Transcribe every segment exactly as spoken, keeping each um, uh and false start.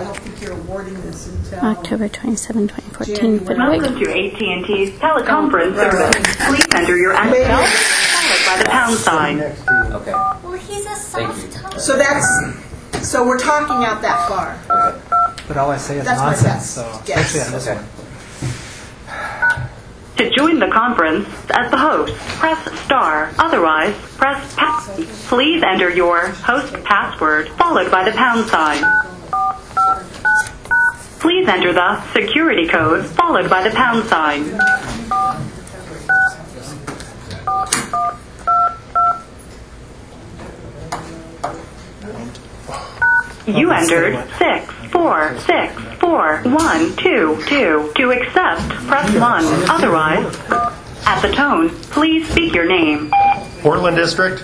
don't think you're awarding this until October twenty-seventh, twenty fourteen. January. Welcome to A T and T's teleconference service. Please enter your access followed by the pound sign. Okay. Well, he's a Thank you. soft So that's, so we're talking out that far. But all I say is That's my nonsense, best so guess. especially on this Okay. one. To join the conference as the host, press star. Otherwise, press pa- Please enter your host password followed by the pound sign. Please enter the security code followed by the pound sign. You entered six four six four one two two. To accept, press one. Otherwise, at the tone, please speak your name. Portland District.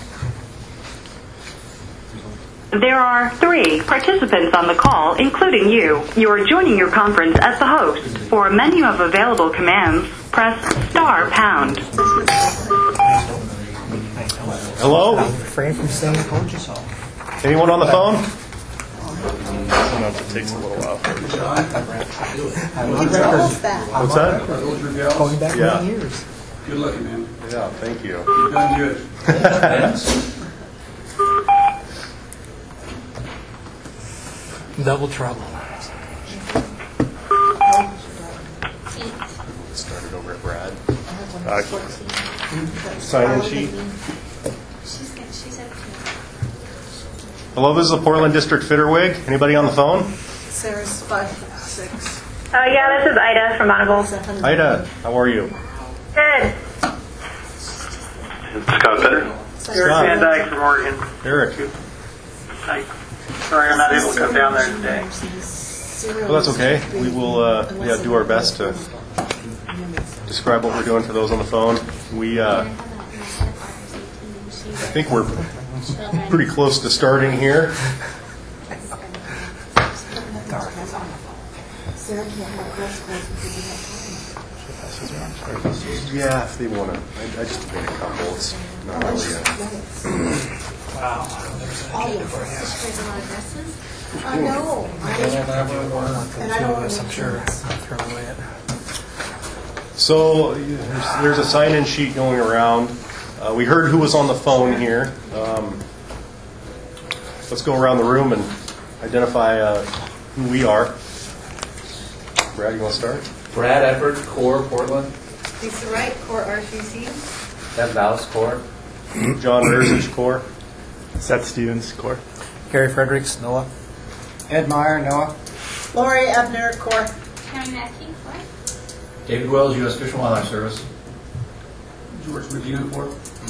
There are three participants on the call, including you. You are joining your conference as the host. For a menu of available commands, press star pound. Hello? Refrain from saying told you so. Anyone on the phone? Sometimes it takes a little while. He tells that. What's that? Going back Yeah. many years. Good looking, man. Yeah, thank you. You've done good. Double trouble. Started over at Brad. Uh, sign-in sheet. She's got, she's up to Hello, this is the Portland District Fitterwig. Anybody on the phone? Sarah's five, six. Uh, yeah, this is Ida from Bonneville. Ida, how are you? Good. Scott Better. Eric Van Dyke from Oregon. Eric. Hi. Sorry I'm not able to come down there today. Well, that's okay. We will uh, yeah, do our best to describe what we're doing for those on the phone. We, uh, I think we're pretty close to starting here. Yeah, if they want to. I, I just made a couple. It's not really a... Wow. I know. I And I don't want to I'm sure I'll throw away it. So there's, there's a sign-in sheet going around. Uh, we heard who was on the phone here. Um, let's go around the room and identify uh, who we are. Brad, you want to start? Brad Everett, Core, Portland. Lisa Wright, Core R C C. Ted Mouse, Core. John Rerzich, Core. Seth Stevens, Core. Gary Fredericks, Noah. Ed Meyer, Noah. Lori Ebner, Core. Karen Mackey, what? David Wells, U S Fish and Wildlife Service. George Medina, Port.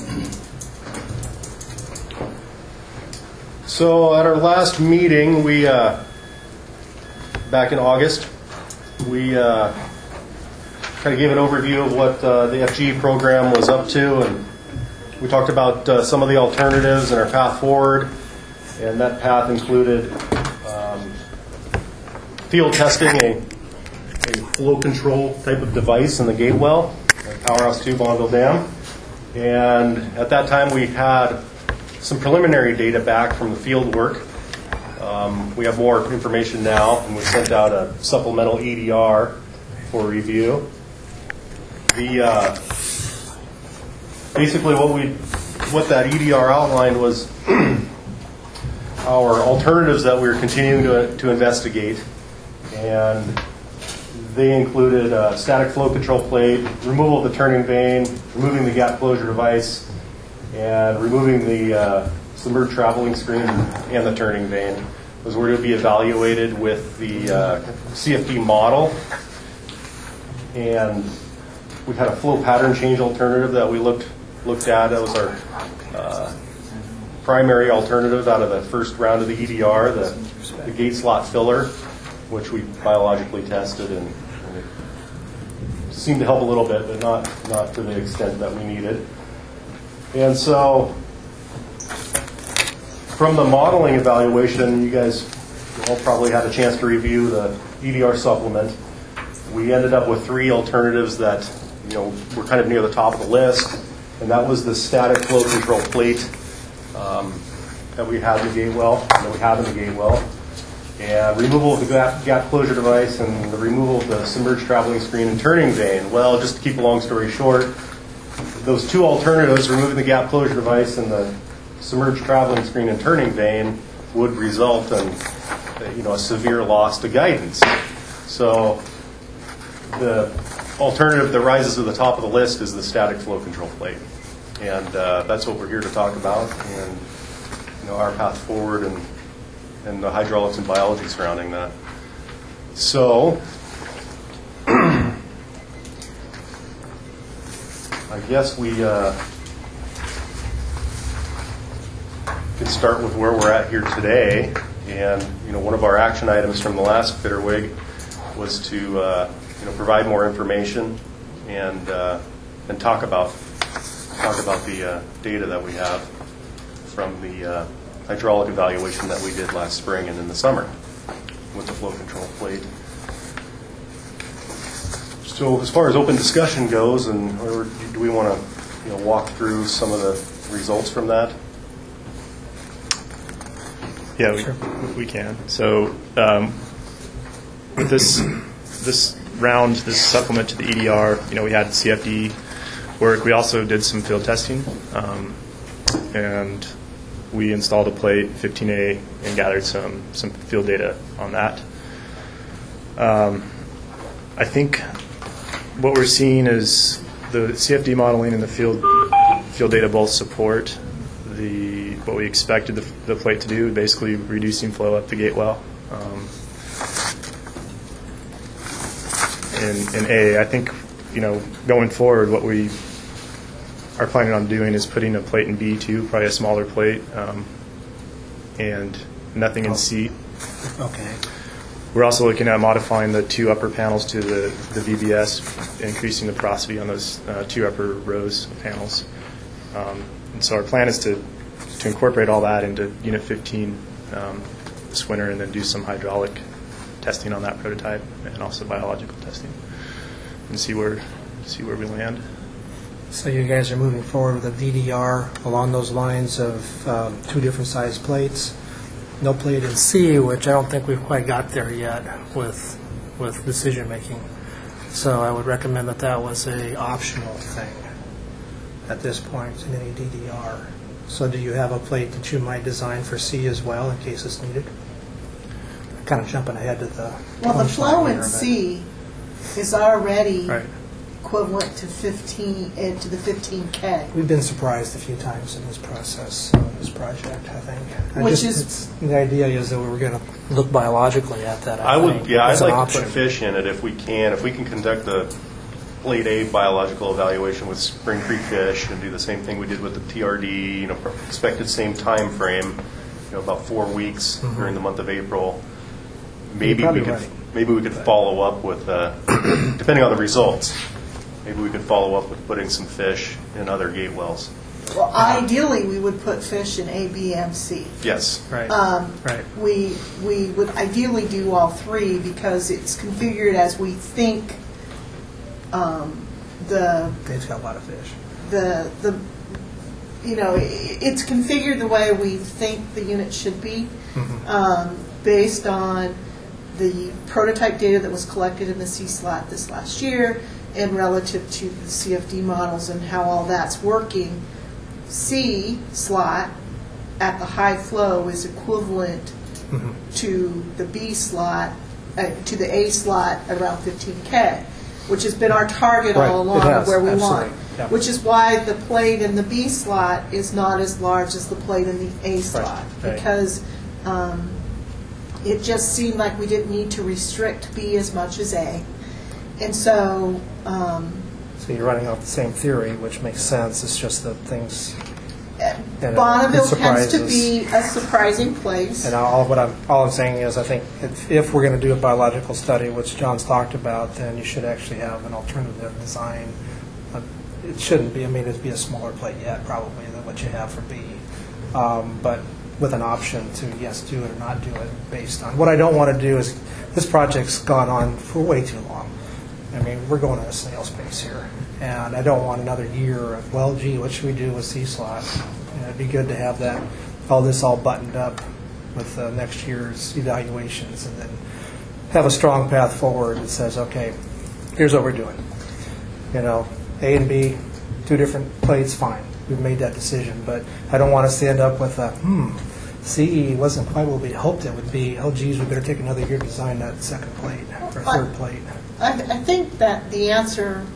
So at our last meeting, we uh, back in August, we uh, kind of gave an overview of what uh, the F G E program was up to, and we talked about uh, some of the alternatives and our path forward. And that path included um, field testing a, a flow control type of device in the gate well at Powerhouse two Bonneville Dam. And at that time, we had some preliminary data back from the field work. Um, we have more information now, and we sent out a supplemental E D R for review. The uh, basically what we what that E D R outlined was our alternatives that we were continuing to, to investigate, and they included uh, static flow control plate, removal of the turning vane, removing the gap closure device, and removing the uh, submerged traveling screen and the turning vane. Those were to be evaluated with the uh, C F D model, and we had a flow pattern change alternative that we looked looked at. That was our uh, primary alternative out of the first round of the E D R, the, the gate slot filler, which we biologically tested, and, and it seemed to help a little bit, but not not to the extent that we needed. And so, from the modeling evaluation, you guys all probably had a chance to review the E D R supplement. We ended up with three alternatives that, you know, were kind of near the top of the list, and that was the static flow control plate um, that we had in the gate well, that we have in the gate well, and removal of the gap, gap closure device and the removal of the submerged traveling screen and turning vane. Well, just to keep a long story short, those two alternatives, removing the gap closure device and the submerged traveling screen and turning vane, would result in you know, a severe loss to guidance. So the alternative that rises to the top of the list is the static flow control plate. And uh, that's what we're here to talk about, and you know, our path forward and, and the hydraulics and biology surrounding that. So I guess we uh, can start with where we're at here today. And you know, one of our action items from the last Bitterwig was to uh, you know, provide more information and uh, and talk about talk about the uh, data that we have from the uh, hydraulic evaluation that we did last spring and in the summer with the flow control plate. So as far as open discussion goes, and or do we want to you know, walk through some of the results from that? Yeah, we, sure. we can. So um, with this this round, this supplement to the E D R, you know, we had C F D work. We also did some field testing, um, and we installed a plate, fifteen A, and gathered some some field data on that. Um, I think what we're seeing is the C F D modeling and the field field data both support the what we expected the, the plate to do, basically reducing flow up the gate well. Um, in, in A, I think you know going forward, what we are planning on doing is putting a plate in B too, probably a smaller plate, um, and nothing in oh. C. Okay. We're also looking at modifying the two upper panels to the, the V B S, increasing the porosity on those uh, two upper rows of panels. Um, and so our plan is to, to incorporate all that into Unit fifteen um, this winter, and then do some hydraulic testing on that prototype and also biological testing, and see where see where we land. So you guys are moving forward with a V D R along those lines of um, two different size plates. No plate in C, which I don't think we've quite got there yet with with decision making. So I would recommend that that was a optional thing at this point in any D D R. So do you have a plate that you might design for C as well in case it's needed? I'm kind of jumping ahead to the well, the flow in here, C is already right. equivalent to fifteen uh, to the fifteen K. We've been surprised a few times in this process, uh, this project. I think, I which just, is the idea is that we we're going to look biologically at that. I, I would, think, yeah, I'd like option. to put fish in it if we can. If we can conduct the Plate A biological evaluation with Spring Creek fish and do the same thing we did with the T R D, you know, expected same time frame, you know, about four weeks mm-hmm. during the month of April. Maybe we could, right. maybe we could follow up with, uh, depending on the results. Maybe we could follow up with putting some fish in other gate wells. Well, ideally, we would put fish in A, B, and C. Yes. Right. Um, right. We we would ideally do all three because it's configured as we think. Um, the Dave's got a lot of fish. The the you know it, it's configured the way we think the unit should be, mm-hmm. um, based on the prototype data that was collected in the C SLAT this last year, and relative to the C F D models and how all that's working. C slot at the high flow is equivalent mm-hmm. to the B slot, uh, to the A slot around fifteen K, which has been our target right. all along has, where we absolutely. want. Yep. Which is why the plate in the B slot is not as large as the plate in the A slot, right. because um, it just seemed like we didn't need to restrict B as much as A. And so... Um, so you're running off the same theory, which makes sense. It's just that things... Bonneville tends to be a surprising place. And all what I'm all I'm saying is, I think if, if we're going to do a biological study, which John's talked about, then you should actually have an alternative design. Uh, it shouldn't be. I mean, it'd be a smaller plate yet, probably, than what you have for B. Um, but with an option to yes, do it or not do it, based on what I don't want to do is this project's gone on for way too long. I mean, we're going at a snail's pace here. And I don't want another year of, well, gee, what should we do with C SLOT? You know, it'd be good to have that, all this all buttoned up with uh, next year's evaluations, and then have a strong path forward that says, okay, here's what we're doing. You know, A and B, two different plates, fine. We've made that decision, but I don't want us to end up with a, hmm, C E wasn't quite what we hoped it would be. Oh, geez, we better take another year to design that second plate or third plate. I, I think that the answer,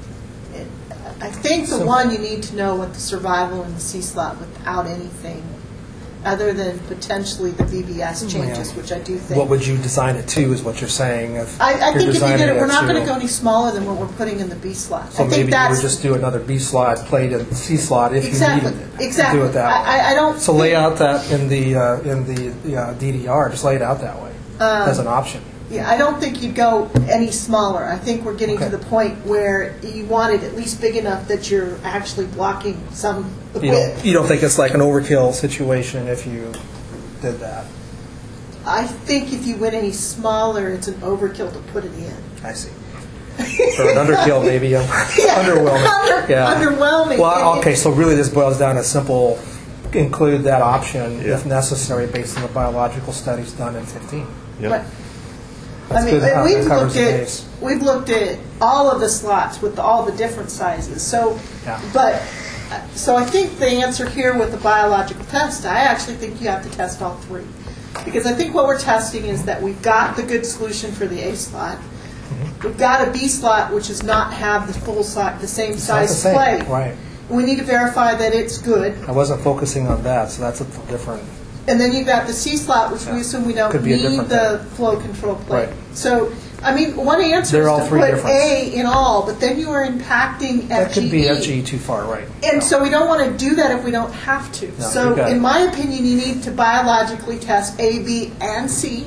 I think the So- one, you need to know what the survival in the C slot without anything other than potentially the V B S changes, Yeah. which I do think. What would you design it to is what you're saying. If I, I you're think if you designing did it, we're at not going to zero. go any smaller than what we're putting in the B slot. So I think maybe you that's would just do another B slot plate and C slot if exactly you needed it. exactly. Do it that way. I, I- I don't. So lay think- out that in the uh, in the, the uh, D D R. Just lay it out that way Um, as an option. Yeah, I don't think you'd go any smaller. I think we're getting Okay. to the point where you want it at least big enough that you're actually blocking some You width. don't, you don't think it's like an overkill situation if you did that? I think if you went any smaller, it's an overkill to put it in. I see. Or an underkill, maybe. um, Underwhelming. Under- Yeah. underwhelming. Well, okay, so really this boils down to simple, include that option Yeah. if necessary based on the biological studies done in fifteen. Yep. But, That's I mean, good to and have. we've That covers looked the at base. we've looked at all of the slots with all the different sizes. So, Yeah. but uh, so I think the answer here with the biological test, I actually think you have to test all three, because I think what we're testing is that we've got the good solution for the A slot. Mm-hmm. We've got a B slot, which does not have the full size, the same It's not the size same, plate. right. We need to verify that it's good. I wasn't focusing on that, so that's a little different. And then you've got the C slot, which we Yeah. assume we don't Could be a need different the flow control plate. Right. So, I mean, one answer They're is all to three put different. A in all, but then you are impacting That F G E. could be F G E too far, right. And No. so we don't want to do that if we don't have to. No, So you got in it. my opinion, you need to biologically test A, B, and C.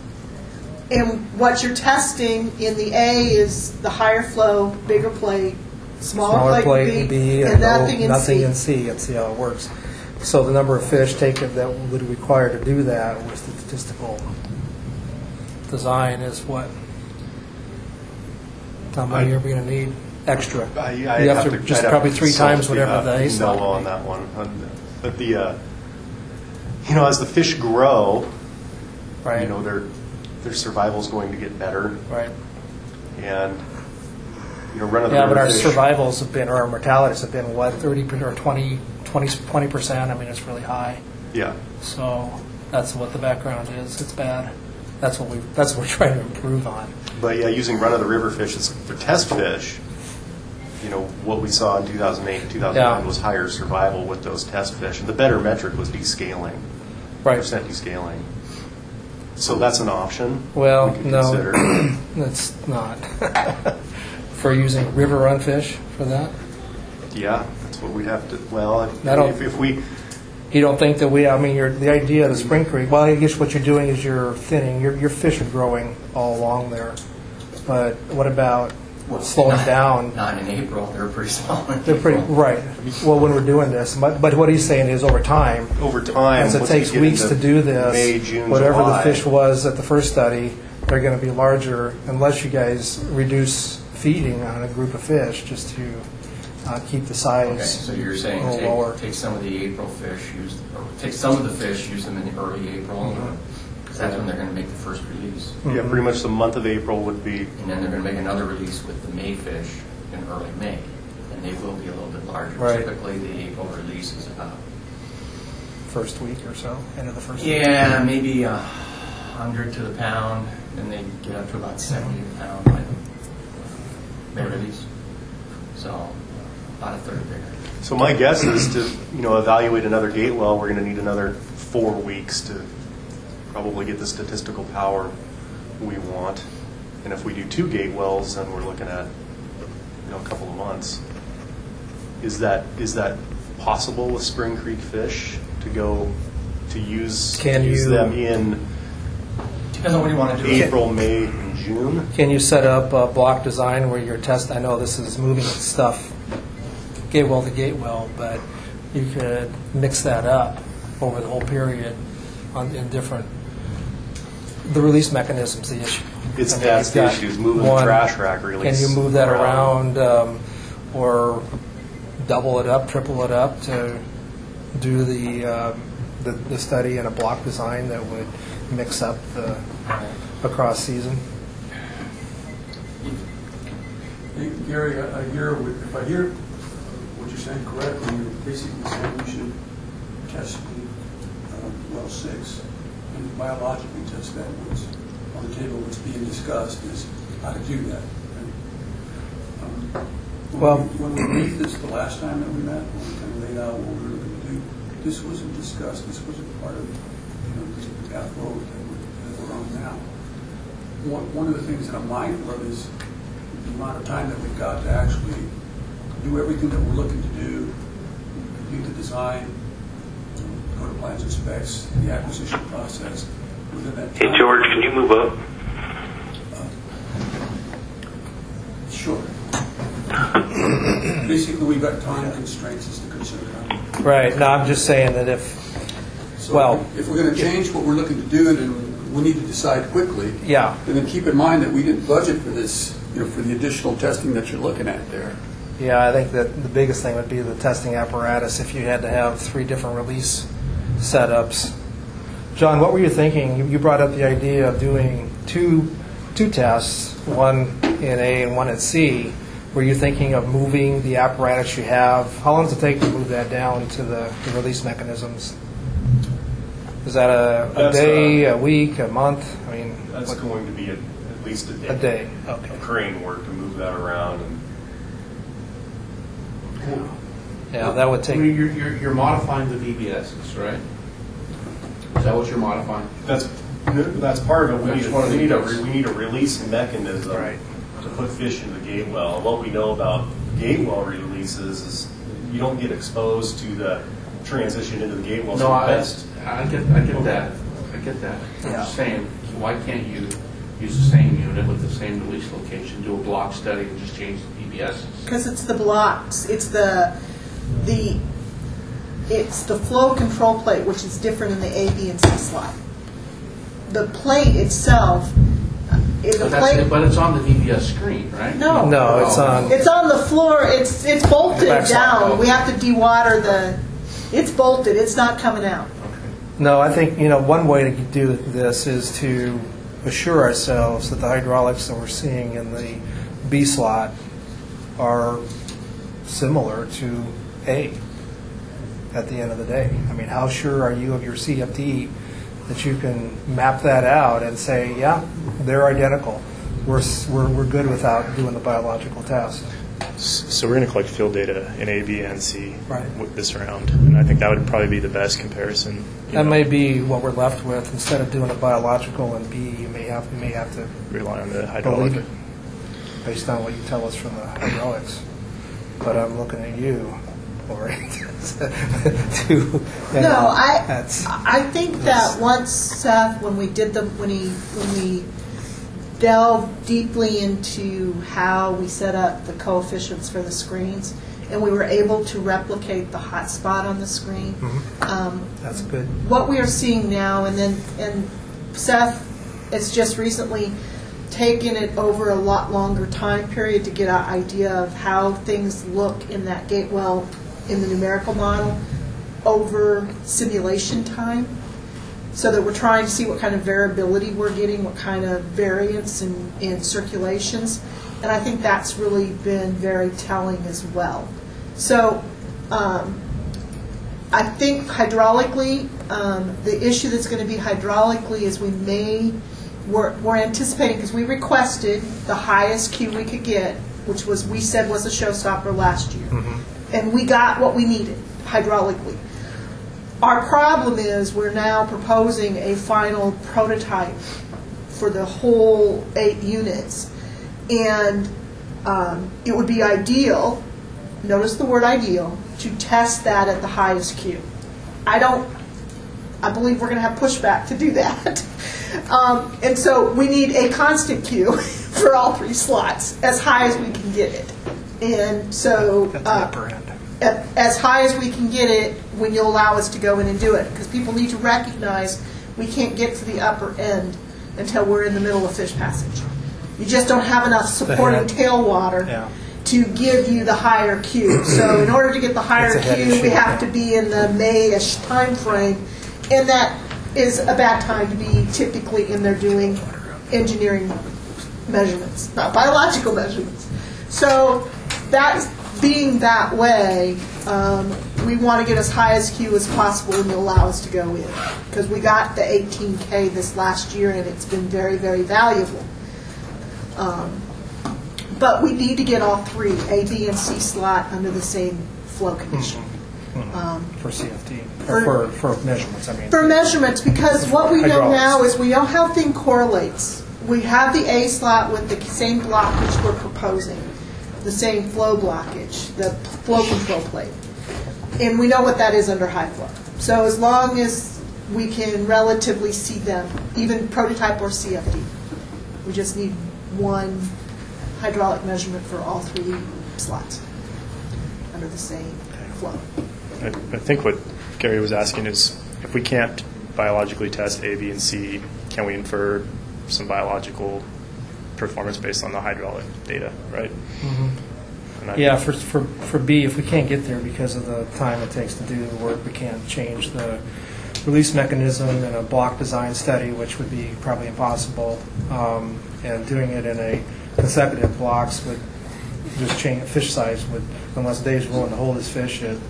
And what you're testing in the A is the higher flow, bigger plate, smaller, Smaller plate, plate in in B, B and, and no- nothing in nothing C. in C, and see how it works. So the number of fish taken that would require to do that with the statistical design is what? How many I- are we going to need extra? I, I You have have to to just I'd have probably to three consult times whatever uh, the A slot Noah would on be. that one. Um, But the, uh, you know, as the fish grow, Right, you know, their their survival is going to get better, right. and you know, run of the Yeah, but river our fish. survivals have been, or our mortalities have been, what, thirty percent or twenty, twenty, twenty percent? I mean, it's really high. Yeah, So that's what the background is. It's bad. That's what we. That's what we're trying to improve on. but yeah, using run of the river fish as for test fish. You know, what we saw in two thousand eight and two thousand nine Yeah. was higher survival with those test fish, and the better metric was descaling, Right. percent descaling. So that's an option. Well, we could no, consider. it's not. For using river run fish for that, Yeah, that's what we'd have to. Well, if, I don't- if, if we. you don't think that we? I mean, you're, the idea of the spring creek. Well, I guess what you're doing is you're thinning. Your your fish are growing all along there. But what about slowing down? Not in April, they're pretty small. in They're pretty April. right. Well, when we're doing this, but but what he's saying is over time. Over time, As it once we takes get weeks into to do this, May, June, whatever July, the fish was at the first study, they're going to be larger unless you guys reduce feeding on a group of fish just to uh, keep the size Okay, so you're a saying little lower. take, take some of the April fish, use, or take some of the fish, use them in early April, because that's when they're going to make the first release. Yeah, pretty much the month of April would be. And then they're going to make another release with the May fish in early May, and they will be a little bit larger. Right. Typically, the April release is about, First week or so, end of the first week. yeah, maybe a hundred to the pound, and they get up to about seventy a pound by the May release. So about a third bigger. So my guess is to you know evaluate another gate well, we're going to need another four weeks to probably get the statistical power we want. And if we do two gate wells, then we're looking at you know a couple of months. Is that is that possible with Spring Creek fish to go to use Can use you- them in Depends on what you want to do. April, May, and June? Can you set up a block design where you're test? I know this is moving stuff gate well to gate well, but you could mix that up over the whole period on, in different. The release mechanism's the issue. It's I mean, that's you've the got issue, is moving the one- trash rack release. Can you move that around, um, or double it up, triple it up to do the um, the, the study and a block design that would mix up the across season. Hey, Gary, I I hear, what- if I hear what you're saying correctly, you're basically saying we should test the uh, well six and biologically test that. What's on the table, what's being discussed is how to do that. right? Um, when Well- we- When we briefed this the last time that we met, when we kind of laid out what we were going to do, this wasn't discussed, this wasn't part of, you know, this path forward that we're that we're on now. One one of the things that I'm mindful of is the amount of time that we've got to actually do everything that we're looking to do, complete the design, go to plans and specs, the acquisition process within that time. Hey, George, can you move up? Sure. Basically, we've got time constraints as the concern. Right. No, I'm just saying that if, So Well- if we're going to change what we're looking to do, then we need to decide quickly. yeah, And then keep in mind that we didn't budget for this, you know, for the additional testing that you're looking at there. yeah, I think that the biggest thing would be the testing apparatus if you had to have three different release setups. John, what were you thinking? You- You brought up the idea of doing two two tests, one in A and one at C. Were you thinking of moving the apparatus you have? How long does it take to move that down to the, the release mechanisms? Is that a, a That's, day, uh, a week, a month? I mean, That's what- going to be at, at least a day. a day. Okay. Of crane work to move that around. And Yeah, that would I take. mean, You're, you're, you're modifying the V B Ss, right? Is that what you're modifying? that's that's part of it. We That's need, one of we the need a things. we need a release mechanism Right. to put fish in the gate well. And what we know about gate well releases is you don't get exposed to the transition into the gate well. No, so I, best. I get, I get that. I get that. I'm Yeah. just saying, why can't you use the same unit with the same release location, do a block study, and just change the V B Ss? Because it's the blocks, it's the, the, it's the flow control plate, which is different in the A, B, and C slot. The plate itself, uh, is a But, plate. that's, but it's on the V B S screen, right? No. No, it's on. It's on the floor, it's, it's bolted Backside. down. We have to dewater the, it's bolted, it's not coming out. No, I think, you know, one way to do this is to assure ourselves that the hydraulics that we're seeing in the B slot are similar to A at the end of the day. I mean, how sure are you of your C F D that you can map that out and say, yeah, they're identical. We're, s- we're, we're good without doing the biological test. So we're going to collect field data in A, B, and C Right. with this round, and I think that would probably be the best comparison. you That know, may be what we're left with. Instead of doing a biological in B, you may have, you may have to rely on the hydraulic. believe it based on what you tell us from the hydraulics. But I'm looking at you, Lori, to, you know, No, I, that's, I think that once Seth, when we did the, when he, when we delved deeply into how we set up the coefficients for the screens, and we were able to replicate the hot spot on the screen, um, that's good. what we are seeing now, and then, and Seth, it's just recently taken it over a lot longer time period to get an idea of how things look in that gate well in the numerical model over simulation time, so that we're trying to see what kind of variability we're getting, what kind of variance in, in circulations, and I think that's really been very telling as well. So um, I think hydraulically, um, the issue that's going to be hydraulically is we may, we're, we're anticipating, because we requested the highest Q we could get, which was, we said was a showstopper last year. Mm-hmm. And we got what we needed hydraulically. Our problem is we're now proposing a final prototype for the whole eight units. And um, it would be ideal, notice the word ideal, to test that at the highest Q. I don't, I believe we're going to have pushback to do that. um, and so we need a constant Q for all three slots, as high as we can get it. And so At the uh, upper end. at- as high as we can get it when you allow us to go in and do it. Because people need to recognize we can't get to the upper end until we're in the middle of fish passage. You just don't have enough supporting head. tailwater Yeah. to give you the higher Q. So in order to get the higher It's a head Q, we issue, have yeah. to be in the May-ish time frame. and that is a bad time to be typically in there doing engineering measurements, not biological measurements. So that being that way, um, we want to get as high as Q as possible and allow us to go in, because we got the eighteen K this last year and it's been very, very valuable. Um, but we need to get all three, A, B, and C slot under the same flow condition. Um, For C F D, for- or for, for measurements, I mean. For measurements, because what we know Hydraulics. now is we know how thing correlates. We have the A slot with the same blockage we're proposing, the same flow blockage, the flow control plate. And we know what that is under high flow. So as long as we can relatively see them, even prototype or C F D, we just need one hydraulic measurement for all three slots under the same flow. I, I think what Gary was asking is, if we can't biologically test A, B, and C, can we infer some biological performance based on the hydraulic data, right? And I- Yeah, for, for, for B, if we can't get there because of the time it takes to do the work, we can't change the release mechanism in a block design study, which would be probably impossible. Um, and doing it in a consecutive blocks would just change fish size, would, unless Dave's willing to hold his fish at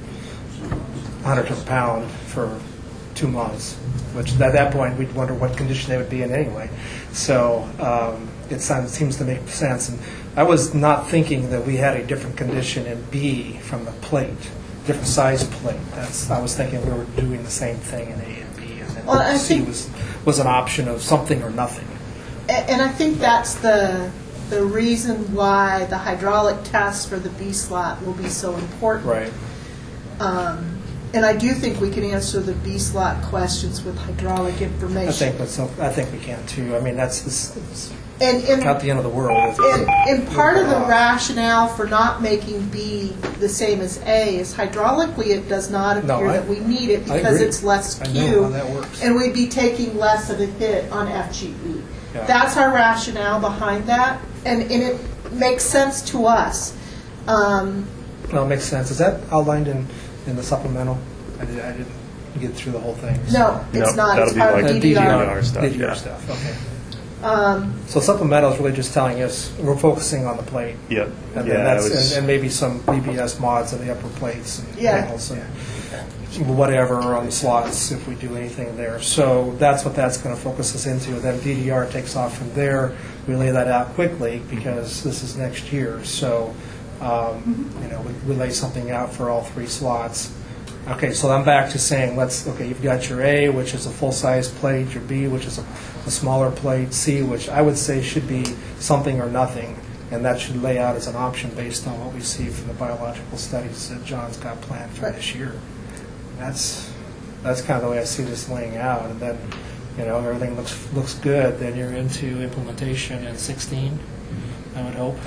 one hundred to the pound for two months, which at that point we'd wonder what condition they would be in anyway. So um, it sounds, seems to make sense. And I was not thinking that we had a different condition in B from the plate, different size plate. That's I was thinking we were doing the same thing in A and B, and then Well, I C think- was was an option of something or nothing. A- And I think that's the the reason why the hydraulic test for the B slot will be so important. Right. Um, and I do think we can answer the B slot questions with hydraulic information. I think that's. I think we can too. I mean, that's it's, it's And, and, not the end of the world. Is it? and, and part of the Overall. rationale for not making B the same as A is hydraulically it does not No, appear I- that we need it I because agree. it's less I know Q. how that works. And we'd be taking less of a hit on F G E. Yeah. That's our rationale behind that, and, and it makes sense to us. Um, No, it makes sense. Is that outlined in, in the supplemental? I, did, I didn't get through the whole thing. no, it's No, not. that'll It's be part like of Uh, D D R. D D R stuff, D D R yeah. stuff. Okay. Um, So supplemental is really just telling us we're focusing on the plate. Yep. And, Yeah, then that's, it was- and, and maybe some B B S mods on the upper plates and Yeah. panels and whatever on the slots if we do anything there. So that's what that's going to focus us into. Then D D R takes off from there. We lay that out quickly because this is next year. So um, you know, we, we lay something out for all three slots. Okay, so I'm back to saying let's. Okay, you've got your A, which is a full-size plate. Your B, which is a, a smaller plate. C, which I would say should be something or nothing, and that should lay out as an option based on what we see from the biological studies that John's got planned for Right. this year. That's that's kind of the way I see this laying out. And then, you know, everything looks looks good. Then you're into implementation in sixteen. I would hope.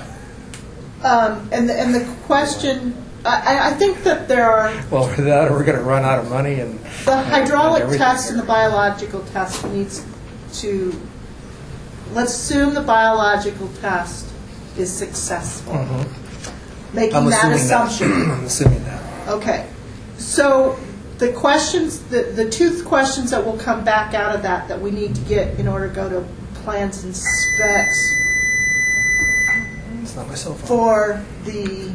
um, and, the, and the question, I, I think that there are Well, for that, we're going to run out of money and the hydraulic everything. test and the biological test needs to, let's assume the biological test is successful, Mhm. making I'm that assuming assumption. That. I'm assuming that. Okay. So the questions, the, the two questions that will come back out of that that we need to get in order to go to plans and specs It's not my cell phone. for the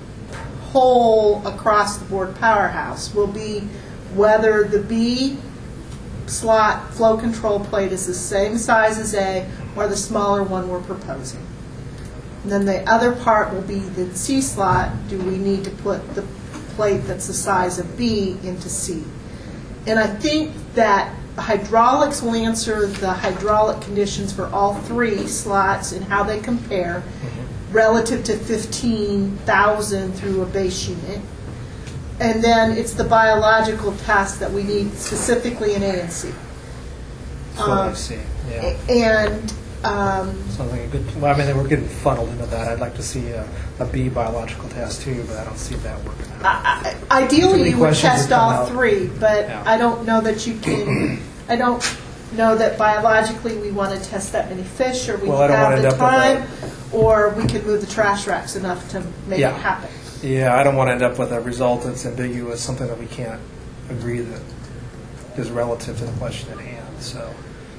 whole across-the-board powerhouse will be whether the B slot flow control plate is the same size as A or the smaller one we're proposing. And then the other part will be the C slot, do we need to put the plate that's the size of B into C? And I think that hydraulics will answer the hydraulic conditions for all three slots and how they compare relative to fifteen thousand through a base unit. And then it's the biological test that we need specifically in A and C. That's what I Um, see. Yeah. And um, Sounds like a good. Well, I mean, we're getting funneled into that. I'd like to see a, a B biological test too, but I don't see that working out. I- I- Too ideally, many you would questions test that come all out. three, but Yeah. I don't know that you can, I don't know that biologically we want to test that many fish, or we Well, I don't have wanna the end up time, with or we could move the trash racks enough to make Yeah. it happen. Yeah, I don't want to end up with a result that's ambiguous, something that we can't agree that is relative to the question at hand, so.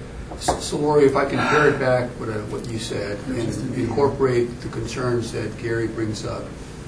So Lori, if I can pair it back with uh, what you said and incorporate the concerns that Gary brings up,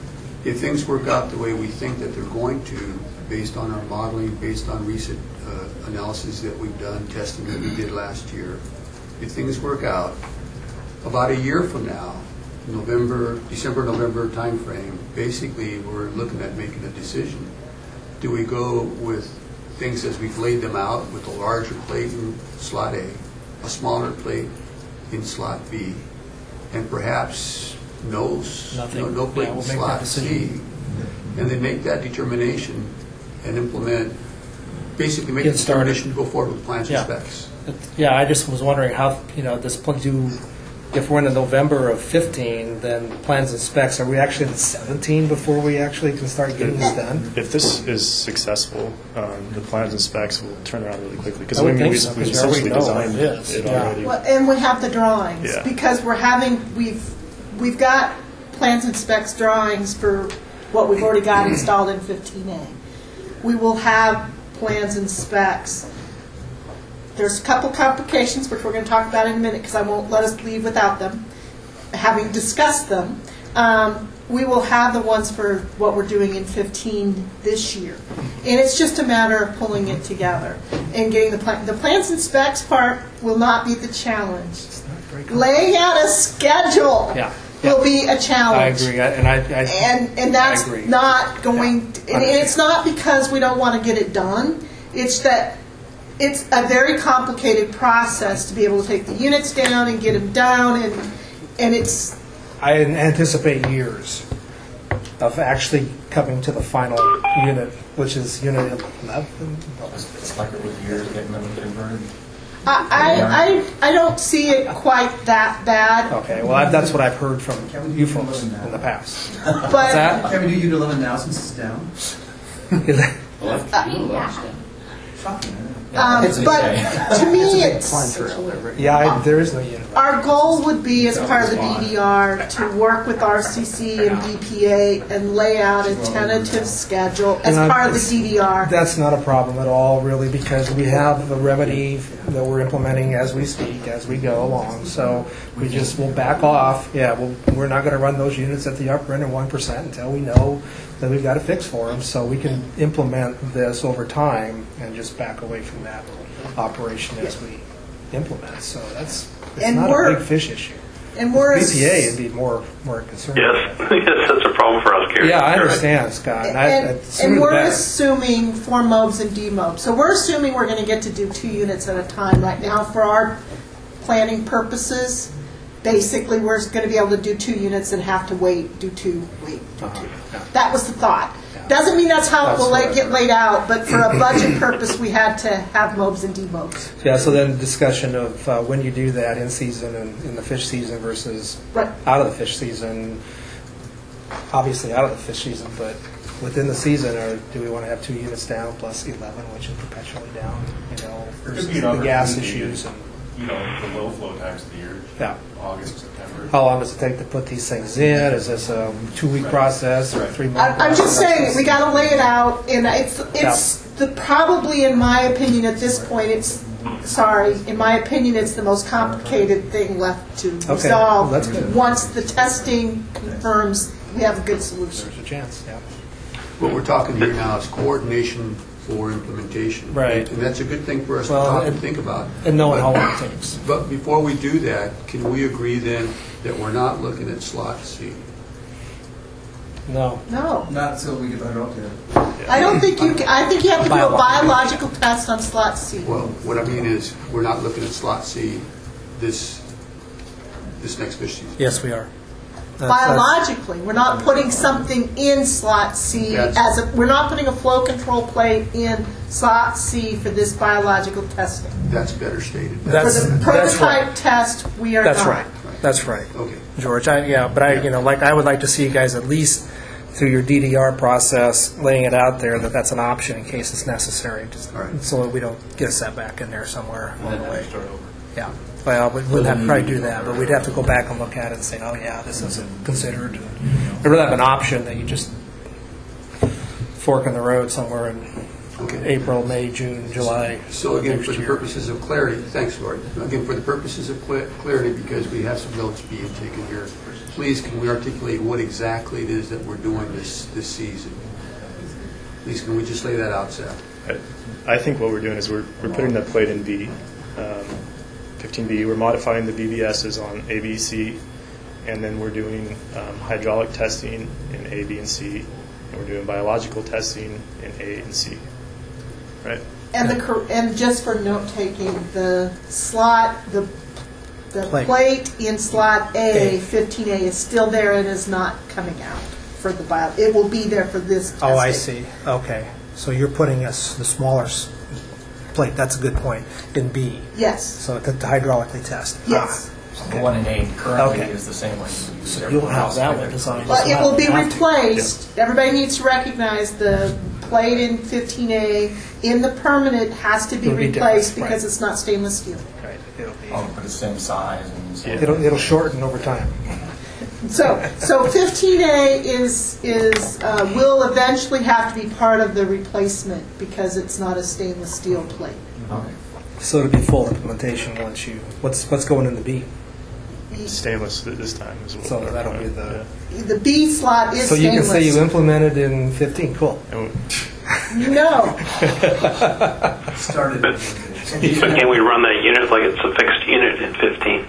if things work out the way we think that they're going to, based on our modeling, based on recent uh, analysis that we've done, testing that we did last year, if things work out, about a year from now, November, December, November timeframe, basically we're looking at making a decision. Do we go with things as we've laid them out with a larger plate in slot A, a smaller plate in slot B, and perhaps no, Nothing. no, no plate Yeah, in we'll make slot that C, decision. and then make that determination and implement, basically make Get the started. determination to go forward with plans and Yeah. specs. Yeah, I just was wondering how, you know, this, pl- do, if we're in the November of fifteen, then plans and specs, are we actually in seventeen before we actually can start getting this done? If this is successful, um, the plans and specs will turn around really quickly. Because I would we, think we, so, 'cause we've you already essentially know what designed it is. it Yeah. already. Well, and we have the drawings, Yeah. because we're having, we've, we've got plans and specs drawings for what we've already got installed in fifteen A. We will have plans and specs. There's a couple complications, which we're going to talk about in a minute, because I won't let us leave without them, having discussed them. Um, we will have the ones for what we're doing in fifteen this year. And it's just a matter of pulling it together and getting the plan. The plans and specs part will not be the challenge. Laying out a schedule Yeah. will be a challenge. I agree, I- and I, I. And, and that's I agree. not going, to, and it's not because we don't want to get it done. It's that it's a very complicated process to be able to take the units down and get them down, and and it's, I anticipate years of actually coming to the final unit, which is unit eleven. It's like it was years getting them converted. I, I, I I don't see it quite that bad, Okay, well, I- that's what I've heard from you folks in the past. but That- Can we do unit eleven now since it's down? um, but to me it's. Yeah, I- there is no unit. Our goal would be, as part of the D D R, to work with R C C and D P A and lay out a tentative schedule as And I- part of the D D R. That's not a problem at all, really, because we have a remedy that we're implementing as we speak, as we go along. So we just will back off. Yeah, well, we're not going to run those units at the upper end of one percent until we know that we've got a fix for them. So we can implement this over time and just back away from that operation as we implement. So that's it's And not we're- a big fish issue. And we're. B P A would be more more concerned. Yes, yes, that's a problem for us, Gary. Yeah, I understand, Scott. And, I, And, I, sooner and the we're better. assuming for M O Bs and D M O Bs. So we're assuming we're going to get to do two units at a time right now for our planning purposes. Basically, we're going to be able to do two units and have to wait, do two, wait, do Uh-huh. two. Yeah. That was the thought. Doesn't mean that's how it That's will what lay, I get heard. laid out, but for a budget purpose, we had to have M O Bs and D M O Bs. Yeah, so then discussion of uh, when you do that in season and in the fish season versus Right. out of the fish season. Obviously out of the fish season, but within the season, or do we want to have two units down plus eleven, which is perpetually down, you know, versus Could be an the gas opportunity, issues and, You know, the low flow times of the year, yeah. August, September. How long does it take to put these things in? Is this a two-week process or a three-month I- I'm just process? saying, we got to lay it out, and it's, it's the, probably, in my opinion, at this point, it's, sorry, in my opinion, it's the most complicated thing left to Okay, resolve. well, that's good. Once the testing confirms we have a good solution. There's a chance, yeah. What we're talking here now is coordination for implementation. Right. And that's a good thing for us to Well, talk and and- think about. And knowing But- how long it takes. But before we do that, can we agree then that we're not looking at slot C? No. No. Not until we get better up there. I don't think you, ca- I think you have to do a Biological. biological test on slot C. Well, what I mean is, we're not looking at slot C this, this next fish season. Yes, we are. That's- that's- Biologically, we're not putting something in slot C That's- as a, we're not putting a flow control plate in slot C for this biological testing. That's better stated. For That's- the that's right. prototype test, we are not. That's right. That's right. Okay. George, I, yeah, but I, you know, like, I would like to see you guys at least through your D D R process, laying it out there that that's an option in case it's necessary, just All right. so that we don't get a setback in there somewhere And along then the have way. to start over. Yeah. Well, we wouldn't have to probably do that, but we'd have to go back and look at it and say, oh, yeah, this isn't considered. Or rather have an option that you just fork in the road somewhere and Okay. April, May, June, July. So again, next for the year. purposes of clarity, thanks, Lord. Again, for the purposes of cla- clarity, because we have some notes being taken here, please can we articulate what exactly it is that we're doing this, this season? Please, can we just lay that out, Seth? I, I think what we're doing is we're, we're putting the plate in B, um, fifteen B. We're modifying the B B Ss on A, B, C, and then we're doing um, hydraulic testing in A, B, and C, and we're doing biological testing in A and C. Right? And the cor- and just for note taking, the slot, the the Plate. plate in slot A, A. fifteen A, is still there and is not coming out for the bio. It will be there for this testing. Oh, I see. Okay. So you're putting us the smaller s- plate, that's a good point, in B. Yes. So to to hydraulically test. Yes. The one in A currently Okay. is the same one you use. So everywhere you'll have else. that one designed. But it will be Have to. replaced. Everybody needs to recognize the plate in fifteen A in the permanent has to be It'll be replaced different, because right. it's not stainless steel. Right. It'll be. Oh, but it's the same size and so. It'll, it'll shorten over time. So, so fifteen A is is uh, will eventually have to be part of the replacement because it's not a stainless steel plate. Okay. So it'll be full implementation once you, what's, what's going in the B? Stainless th- this time as well. So that'll be the. The B slot is So you can stainless. say you implemented in fifteen, cool. Yeah. No. Started. So can we run that unit like it's a fixed unit in fifteen?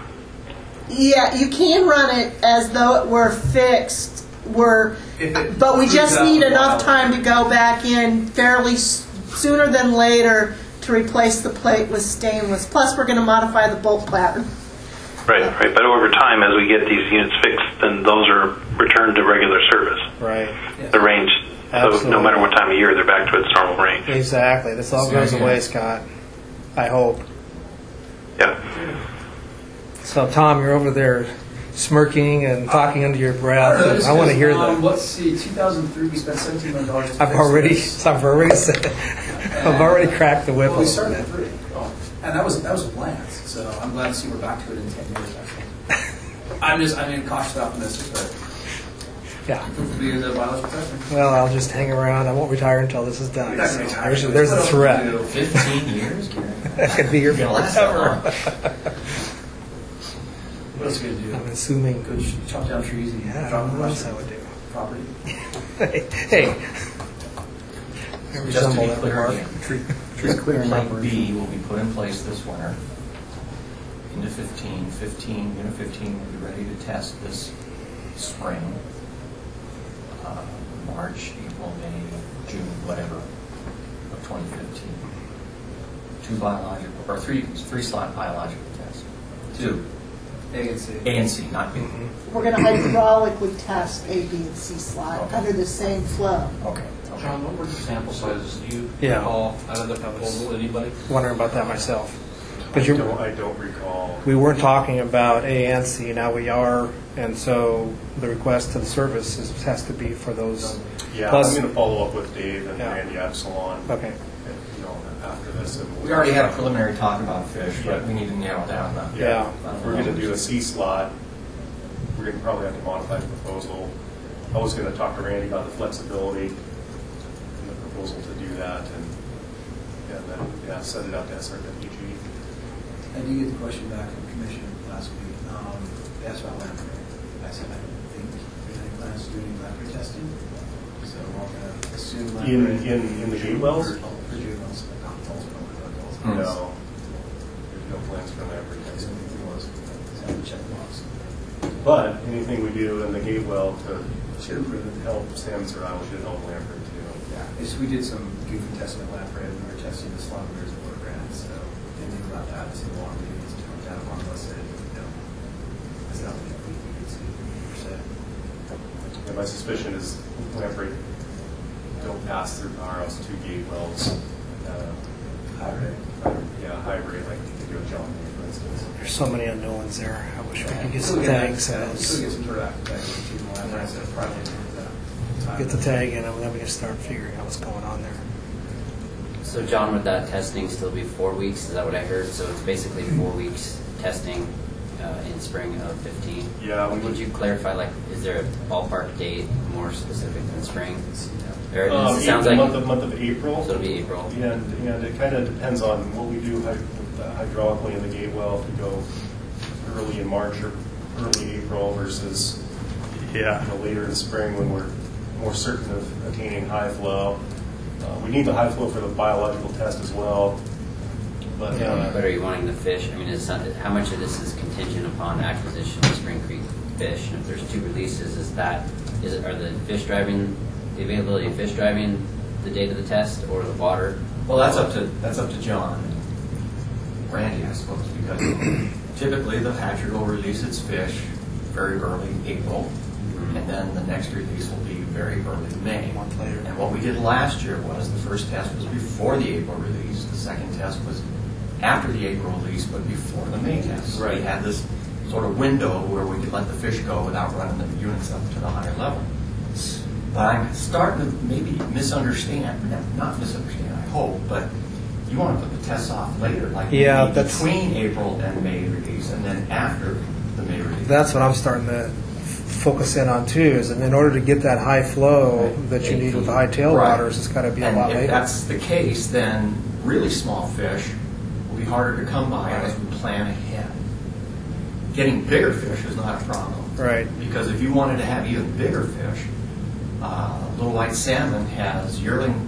Yeah, you can run it as though it were fixed. Were, If it but we proves just out need the enough wild- time to go back in fairly s- sooner than later to replace the plate with stainless. Plus, we're going to modify the bolt pattern. Right, right. But over time, as we get these units fixed, then those are returned to regular service. Right. The range. So Absolutely. no matter what time of year, they're back to its normal range. Exactly. This all goes away, Scott. I hope. Yeah. So, Tom, you're over there smirking and talking under your breath. know, and just I want to 'cause, hear um, that. Let's see, two thousand three, we spent seventeen million dollars. I've already, I've already said, I've already cracked the whip. Well, we a little started bit. at three. Oh, and that was, that was a glance, so I'm glad to see we're back to it in ten years, actually. I'm just, I mean, cautiously optimistic, but Yeah. hopefully the biological testing. Well, I'll just hang around. I won't retire until this is done. You're not gonna retire. There's, there's a What else threat. do we do? Fifteen years, Gary? That could be your Gonna last that long. forever. What else are we gonna do? I'm assuming. Go ch- chop down trees and Yeah, I drop don't know what else I them would do. property. Hey, hey. I Just to resemble be that clear, remark. again, Tree, tree Plate clearing B operation. will be put in place this winter into fifteen. fifteen, unit fifteen will be ready to test this spring, uh, March, April, May, June, whatever, of twenty fifteen. Two biological, or three, three slot biological tests. Two. A and C. A and C, not B. We're going to hydraulically test A, B, and C slot Okay. under the same flow. Okay. okay. John, what were the sample sizes? Do you Yeah. recall out of the proposal, anybody? Wondering about that myself. I Because you're, don't, I don't recall. we weren't talking about A and C, now we are, and so the request to the service is, has to be for those. Yeah, Plus- I'm going to follow up with Dave and Yeah. Randy Absalon. Okay. You know, after this, and we'll- We already had a preliminary talk about fish, but we need to narrow down the. Yeah. If we're going to do a C slot, we're going to probably have to modify the proposal. I was going to talk to Randy about the flexibility in the proposal to do that, and and then yeah, set it up to S R W G. I did get the question back from the commission last week. Um, They asked about lamprey. I said, I don't think there's any plans to do any lamprey testing. So we're going to assume lamprey. In in in the gate wells? For juveniles, but not adults, but only adults. Hmm. No, there's no plans for that for So testing. anything was, so I would check the box. But anything we do in the gate well to should improve the help Sam Survival should help lamprey too. Yeah, it's, we did some goofy testing of lamprey when we were testing the slumberers and water grants, so didn't think about that. So the water needs to come down on us and, you know, that's not what we need to see, per se. And my suspicion is lamprey don't pass through powerhouse two gate wells. Uh, High rate. yeah, high rate, like you could do a John Deere, for instance. There's so many unknowns there. I wish we could get Still some get- tags. yeah, in Still us. get some sort of active tag with the lamprey instead of probably that. Get the tag in, and then we can start figuring out what's going on there. So John, would that testing still be four weeks? Is that what I heard? So it's basically four weeks testing uh, in spring of fifteen. Yeah, we Would would- you clarify, like, is there a ballpark date more specific than spring? Or it Um, sounds the like month of, month of April. So it'll be April. And, and it kind of depends on what we do hy- with the hydraulically in the gate well, if we go early in March or early April versus Yeah. you know, later in spring when we're more certain of attaining high flow. Uh, we need the high flow for the biological test as well. But, uh, But are you wanting the fish? I mean, is some, how much of this is contingent upon acquisition of Spring Creek fish? And if there's two releases, is that is it, are the fish driving the availability of fish driving the date of the test or the water? Well, that's up to that's up to John, Randy, I suppose, because typically the hatchery will release its fish very early April, and then the next release will be very early May. A month later. And what we did last year was the first test was before the April release, the second test was after the April release, but before the May test. So Right. we had this sort of window where we could let the fish go without running the units up to the higher level. But I'm starting to maybe misunderstand, not misunderstand, I hope, but you want to put the tests off later, like Yeah, maybe that's- between April and May release, and then after the May release. That's what I'm starting to f- focus in on too, is that in order to get that high flow that you need with the high tail Right. waters, it's got to be a And lot if later. that's the case, then really small fish will be harder to come by as we plan ahead. Getting bigger fish is not a problem. Right. Because if you wanted to have even bigger fish, uh, Little White Salmon has yearling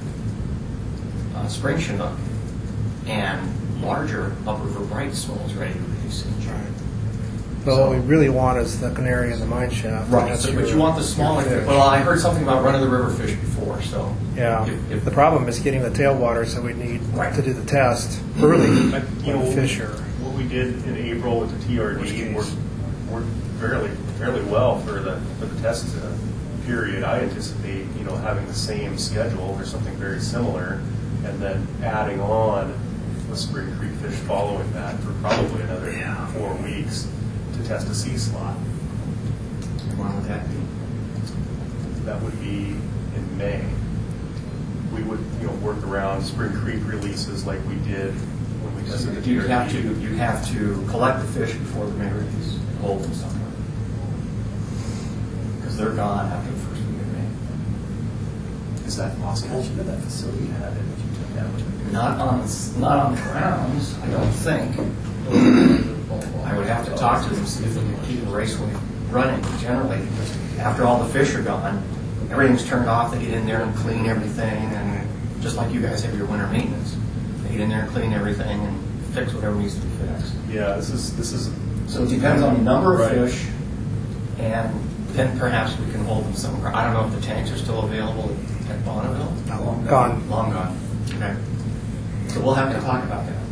uh, spring chinook and larger upriver bright smolts ready to release in June. But what we really want is the canary and the mine shaft. Right, That's so, your- but you want the smaller your fish. fish. Well, I heard something about run-of-the-river fish before, so. Yeah. If- if- The problem is getting the tailwaters that we need Right. to do the test early I- you when know, the fish are. what we did in April with the T R Worst D case. worked, worked fairly, fairly well for the, for the test uh, period. I anticipate, you know, having the same schedule or something very similar, and then adding on a Spring Creek fish following that for probably another Yeah. four weeks to test a sea slot. When would that be? That would be in May. We would, you know, work around Spring Creek releases like we did when we tested the T You R D. have to, you have to collect the fish before the May release and hold them somewhere. Because they're gone after the first week of May. Is that possible? that facility had it, if you took that one. Not on, the- not on the grounds, I don't think. I would have to talk to them, see if they can keep the raceway running. Generally, after all the fish are gone, everything's turned off, they get in there and clean everything, and just like you guys have your winter maintenance. They get in there and clean everything and fix whatever needs to be fixed. Yeah, this is, this is. So it depends on the number of Right. fish, and then perhaps we can hold them somewhere. I don't know if the tanks are still available at Bonneville. Gone. Long gone. Okay. So we'll have to talk about that.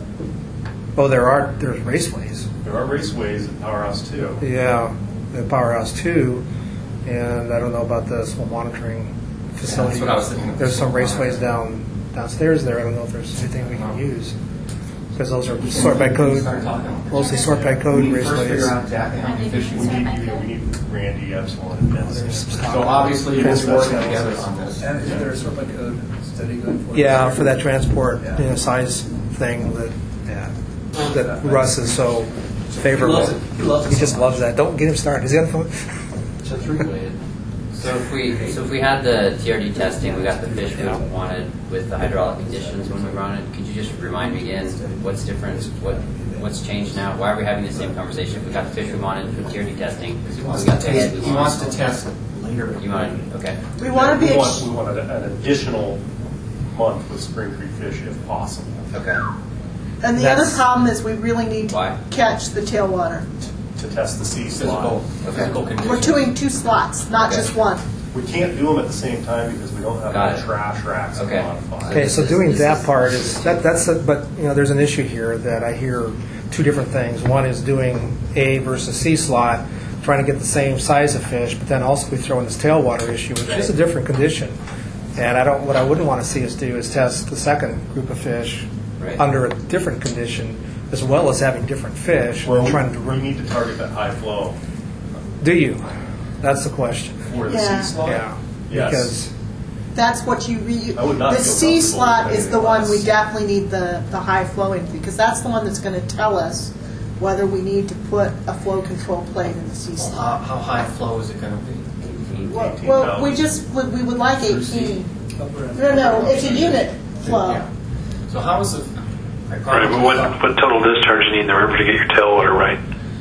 Oh, there are, there's raceways. There are raceways at Powerhouse too. Yeah, the Powerhouse two, and I don't know about the swim monitoring facility. what I was thinking of, There's some swim raceways down downstairs there. I don't know if there's anything we can use. Because those are sort by code, Start talking. mostly sort by code We need to first figure out raceways. exactly how many fish We we need, need. you know, we need Randy, Epsilon, and There's Benson. some So stock. obviously you're working Transfer together analysis. on this. And is there a sort of like code study going forward? Yeah, for that transport, Yeah. you know, size thing that, yeah, that Russ is so favorable. He loves it. He loves it He so just much. loves that. Don't get him started. Is he on the phone? It's a three-way. So if we so if we had the T R D testing, we got the fish we wanted with the hydraulic conditions when we run it. Could you just remind me again what's different? What what's changed now? Why are we having the same conversation? If we got the fish we wanted with T R D testing, He we wants got to the fish test, we he wants wanted. to test later. You wanted okay. We want to be, We want, ex- we want an an additional month with Spring Creek fish if possible. Okay. and the other That's- problem is we really need to Why? catch the tailwater. To test the sea slot. Physical, physical conditions. We're doing two slots, not Okay. just one. We can't do them at the same time because we don't have Got the it. trash racks to Okay. modify. Okay, so This is- doing this that is- part is, that, that's, a- but, you know, there's an issue here that I hear two different things. One is doing A versus C slot, trying to get the same size of fish, but then also we throw in this tailwater issue, which is a different condition. And I don't, what I wouldn't want to see us do is test the second group of fish Right. under a different condition, as well as having different fish. Well, and trying to, we need to target that high flow do you? That's the question. for the Yeah. sea slot. Yeah. Yes. Because, That's what you, re- I would not the feel C comfortable slot with is the anything one we less. definitely need the, the high flow in, because that's the one that's going to tell us whether we need to put a flow control plate in the C Well, slot. how, how high flow is it going to be? Well, well, we just, we we would like eighteen. No, no, it's a unit flow. Yeah. So how is it? I Right, probably but what, thought- what total discharge you need in the river to get your tailwater right?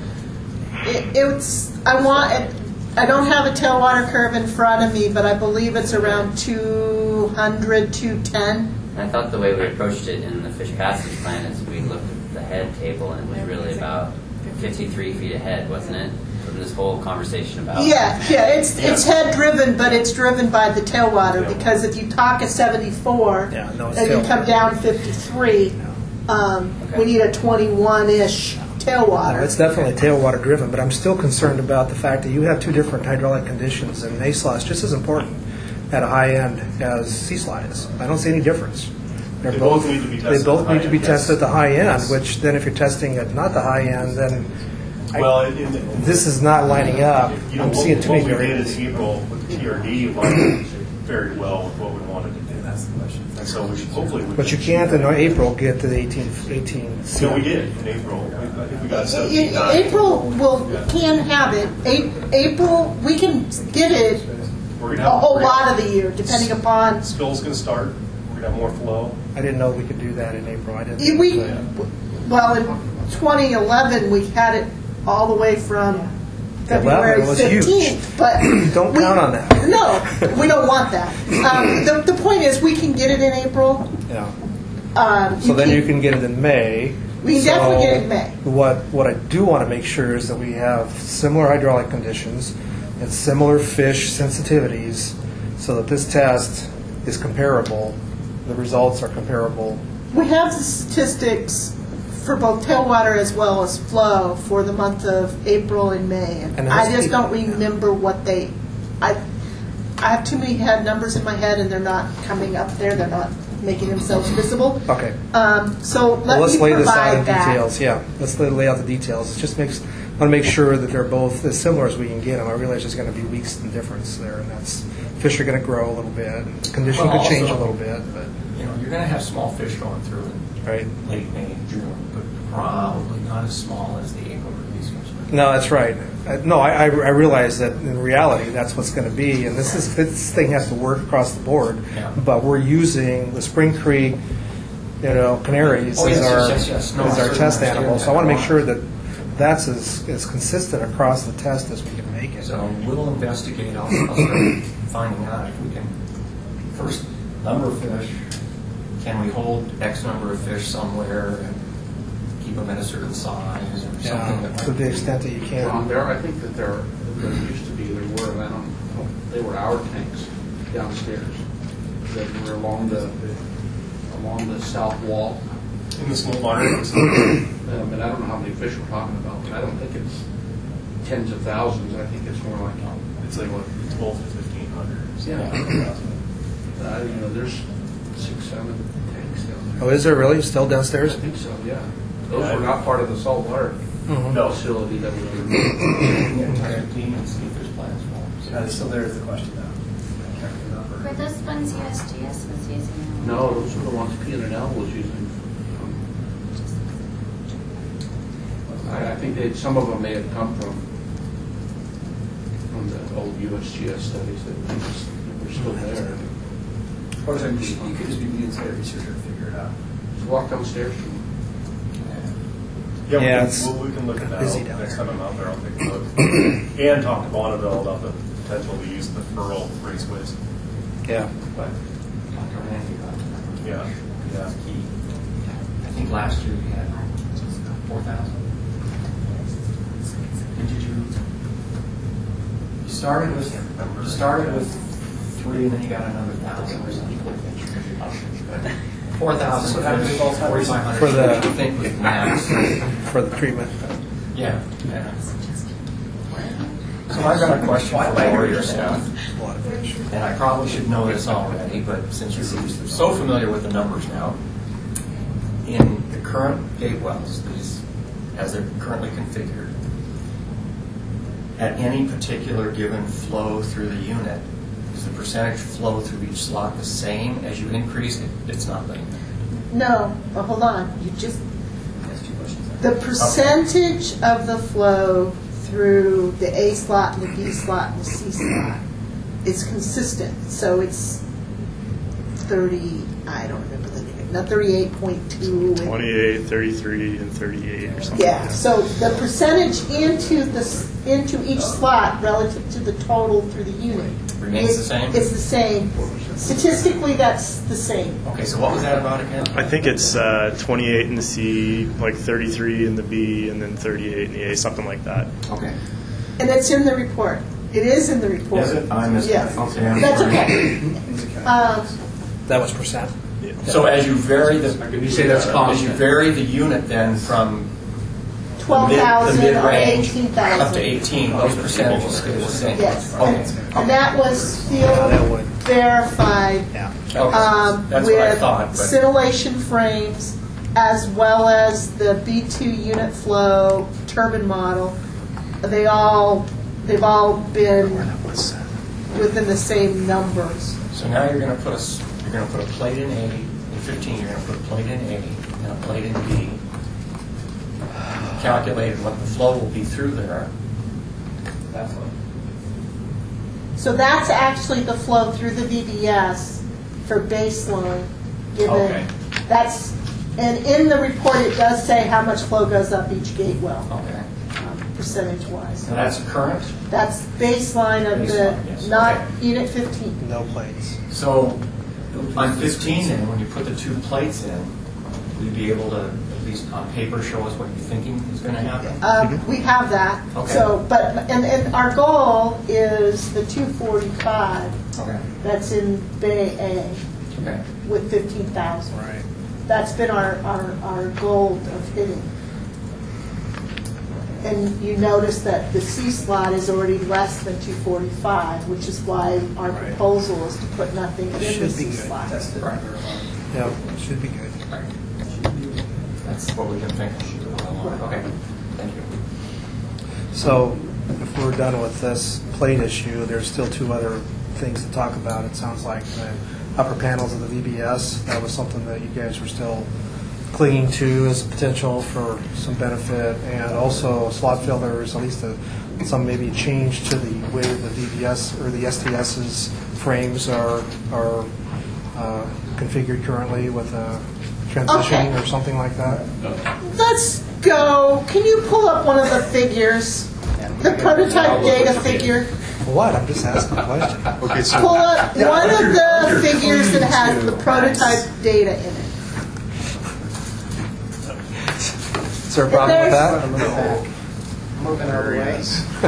It- It's, I want, it- I don't have a tailwater curve in front of me, but I believe it's around two hundred, two ten. I thought the way we approached it in the fish passage plan is we looked at the head table and it was really about fifty-three feet ahead, wasn't it? From this whole conversation about. Yeah, yeah, it's, it's head driven, but it's driven by the tailwater, because if you talk a seventy-four, Yeah, no, it's and you tailwater. come down fifty-three, um, we need a twenty-one-ish No, tailwater. it's definitely tailwater driven, but I'm still concerned about the fact that you have two different hydraulic conditions, and A slot is just as important at a high end as C slot is. I don't see any difference. They're They both need to be tested They both at the need to be high end, tested at the high end, yes. which then if you're testing at not the high end, then I- Well, in, in, this is not lining up. you know, I'm what, seeing too what many we did variables. in April with the T R D lined very well with what we wanted to do. That's the question. And so we should hopefully. We But you can't in April get to the eighteen, eighteen. So we did in April. We, I think we got In- seventeen. in April, will, can have it. A- April, we can get it We're gonna a have whole we're gonna- lot of the year, depending upon, Spill's going to start. We're going to have more flow. I didn't know we could do that in April. I didn't. we, well, in twenty eleven, we had it all the way from February eleven was huge. fifteenth, but. Don't we- count on that. No, we don't want that. Um, the, the point is, we can get it in April. Yeah. Um, So then you can get it in May. We can definitely get it in May. What, what I do want to make sure is that we have similar hydraulic conditions and similar fish sensitivities so that this test is comparable, the results are comparable. We have the statistics for both tailwater as well as flow for the month of April and May. And And it I has to just be- don't remember what they, I, I have too many head numbers in my head and they're not coming up there, they're not making themselves visible. Okay. Um, so Well, let let's me lay this out provide in that. details, yeah. Let's lay lay out the details. It just makes, I want to make sure that they're both as similar as we can get them. I realize there's going to be weeks in difference there, and that's, fish are going to grow a little bit, and the condition Well, could change a also- little bit, but, You know, you're going to have small fish going through in right? late May, June, but probably not as small as the April release was. No, that's right. Uh, No, I, I I realize that in reality, that's what's going to be, and this is, this thing has to work across the board. Yeah. But we're using the Spring Creek, you know, canaries Oh, as yes, our, yes, yes. No, I as our certainly test understand animal. that. So I want to make sure that that's as, as consistent across the test as we can make it. So we'll investigate, I'll, I'll start finding out if we can, first, number of fish, can we hold X number of fish somewhere and keep them at a certain size or something? Yeah, that to the extent that you Ron, can. there, I think that there, there used to be, there were, I don't know, they were our tanks downstairs that were along the, along the south wall. In the small water. Um, and I don't know how many fish we're talking about, but I don't think it's tens of thousands. I think it's more like, It's like what, twelve to fifteen hundred. Yeah. uh, you know, there's six, seven tanks down there. Oh, is there really still I downstairs? think so, yeah. Those Yeah, were I- not part of the saltwater Mhm. No. facility that we were. The entire team and see if there's plans for them. Uh, so there's the question now. I can't remember. Were those ones U S G S was using? No, those are the ones P and L was using. I, I think they, some of them may have come from, from the old U S G S studies that we just, that were still there. Or is it, you could just be being a researcher to figure it out. Just walk downstairs from Yeah, we, Yeah, can, it's we'll, we can look at that. busy down Next there. time I'm out there, I'll take a look. And talk to Bonneville about the potential to use the furl raceways. Yeah. But, Talk to Randy about that. yeah, yeah. That's key. I think last year we had four thousand. And did you, you started with, you started with three and then you got another thousand or something. Four thousand, forty-five hundred. For the- I think was max. For the treatment. Yeah. yeah. So I've got a question for Lori or staff. A lot of fish. And I probably should know this already, but since you're so familiar with the numbers now, in the current gate wells, these, as they're currently configured, at any particular given flow through the unit, is the percentage flow through each slot the same? As you increase it, it's not linear. No, but hold on, you just, That's two questions. The percentage of the flow through the A slot and the B slot and the C slot is consistent. So it's thirty, I don't remember the name, not thirty-eight point two. twenty-eight, thirty-three, and thirty-eight or something. Yeah, so the percentage into the s- into each slot relative to the total through the unit Remains is- the same? It's the same. Statistically, that's the same. Okay, so what was that about again? I think it's uh, twenty-eight in the C, like thirty-three in the B, and then thirty-eight in the A, something like that. Okay. And it's in the report. It is in the report. Is it? I missed it. Yes. Okay, I'm That's sorry. okay. Um, That was percent. So as you vary the, You say that's as you constant. vary the unit then from twelve the mid- thousand the or mid-range eighteen thousand. up to eighteen, those percentages stay the same? Yes. Okay. And that was field verified Okay. um, That's what I with thought, but scintillation frames as well as the B two unit flow turbine model. They all, they've all been within the same numbers. so now you're going to put a, s- you're going to put a plate in A, in fifteen, you're going to put a plate in A and a plate in B. Calculated what the flow will be through there. That's what. So that's actually the flow through the V B S for baseline, given, Okay. that's, and in the report, it does say how much flow goes up each gate well, Okay. um, percentage-wise. So that's current? That's baseline of Baseline, the, yes. not Okay. unit fifteen. No plates. So on fifteen then, when you put the two plates in, will you be able to, at least on paper, show us what you're thinking is going to happen? Um, we have that. Okay. So, but, and, and our goal is the two forty-five Okay. that's in Bay A Okay. with fifteen thousand. Right. That's been our, our, our goal of hitting. And you notice that the C slot is already less than two forty-five, which is why our Right. proposal is to put nothing in the Should be C good. slot. Right. Yeah, should be good. That's what we've been thinking. Okay. Thank you. So if we're done with this plate issue, there's still two other things to talk about. It sounds like the upper panels of the V B S, that was something that you guys were still clinging to as a potential for some benefit, and also slot fillers, at least a, some maybe change to the way the V B S or the S T S's frames are, are uh, configured currently with a transitioning Okay. or something like that. Let's go, can you pull up one of the figures? The prototype data figure? What? I'm just asking a question. Okay, so Pull up one of the figures that has the prototype data in it. Is there a problem with that? Moving out of the way.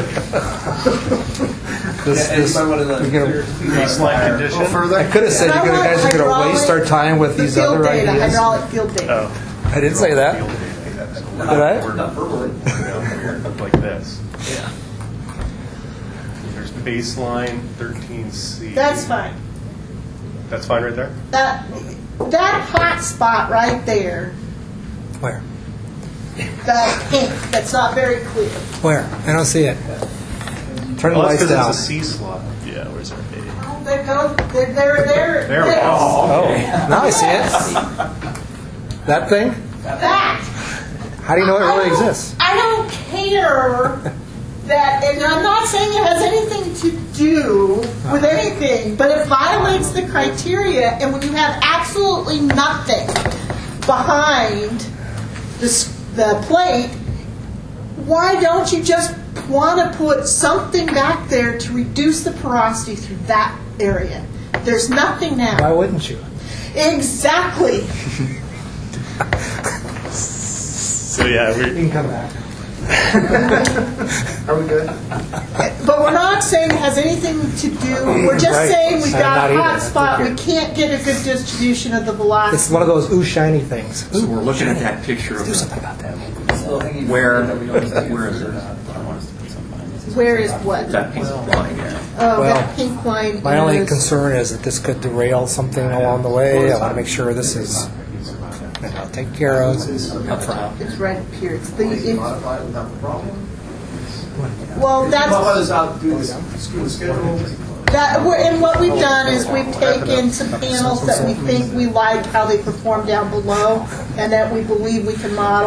This, this, we're gonna, baseline condition. I could have said you gonna- guys are going to waste our time with The these field other data, ideas. hydraulic field data. Oh, I didn't say that. Did I? Not verbally. Like this. Yeah. There's baseline thirteen C. That's fine. That's fine right there? That, that hot spot right there, Where? that pink, that's not very clear. Where? I don't see it. Turn the Well, that's lights down. because it's a C slot. yeah, where's our A? Oh, They go, they're, they're, they're. There we this. go. Oh, now I see it. That thing? That. How do you know it I really don't- exists? I don't care that, and I'm not saying it has anything to do with anything, but it violates the criteria, and when you have absolutely nothing behind the, s- the plate, why don't you just want to put something back there to reduce the porosity through that area? There's nothing now. Why wouldn't you? Exactly. So yeah, You we can come back. Are we good? But we're not saying it has anything to do, we're just Right. saying we've I'm got not a either. hot I spot, we think can't get a good distribution of the It's velocity. one of those ooh shiny things. So we're looking at that picture of Do the, something about that. where, where is it? Where is what? That pink line there. Oh, Well, that pink line My only is, concern is that this could derail something along the way. I want to make sure this is you know, taken care of up front. it's right up here, it's the, it's, Modify it without the problem? well, that's, Modify this out, do this, screw the schedule. that, we're- and what we've done is we've taken some panels that we think we like how they perform down below, and that we believe we can model,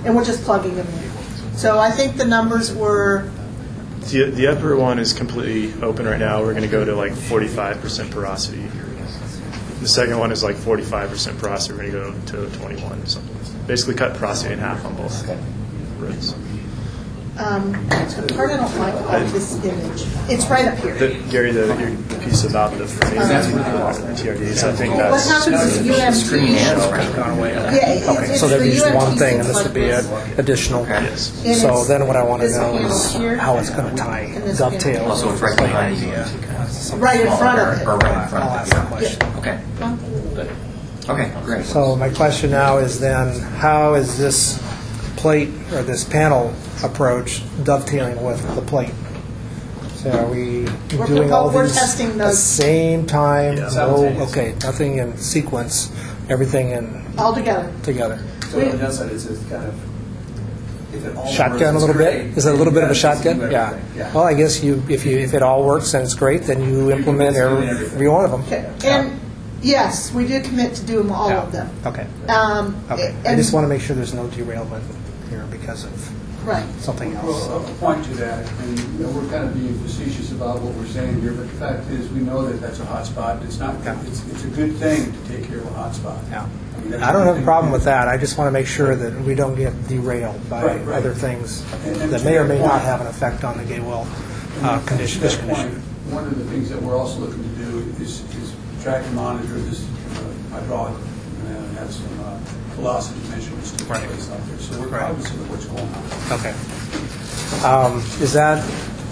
and we're just plugging them in. So I think the numbers were, The, the upper one is completely open right now. We're going to go to like forty-five percent porosity. The second one is like forty-five percent porosity. We're going to go to twenty-one or something. Basically cut porosity in half on both roads. um, the part I don't like about this image, it's right up here. The, Gary, the, your piece about the framing uh, T R Ds, I think What that's... happens is U M T, yeah, it- Okay, it's so there'd the be just U M T one thing, and this sits would be like an additional. Yes. And So it's- then what I want to this know panel is here, how it's going to tie, and this dovetail. panel. Also, it's right behind you. Right in front of it. Or right in front I'll of ask it. that question. Okay. Okay, great. So my question now is then, how is this plate or this panel approach dovetailing with the plate? So are we We're doing all propo- we're these testing at the those- same time? Yeah. No, Simultaneous. okay, nothing in sequence, everything in All together. together. So on the downside, it's just kind of, if it all Shotgun a works, little it's bit? great. Is it a little bit of a Yeah, it's shotgun? do Yeah. everything. Yeah. Well, I guess you, if you, if it all works and it's great, then you implement every, every one of them. Okay, and yes, we do commit to doing all of them. Okay. Um, Okay. I and- just want to make sure there's no derailment here because of Right. something else. Well, a point to that, and you know, we're kind of being facetious about what we're saying here, but the fact is, we know that that's a hot spot. It's not, it's, it's a good thing to take care of a hot spot. Yeah. I mean, that's I don't a have a good problem thing. with that. I just want to make sure that we don't get derailed by Right, right. other things And- and that to may or your may not point- have an effect on the gay well And uh, to condition. that fish point, condition. one of the things that we're also looking to do is, is track and monitor this uh, hydraulic, and have some uh, velocity measurements take Right. place out there. So we're Right. cognizant of what's going on. Okay. Um, Is that,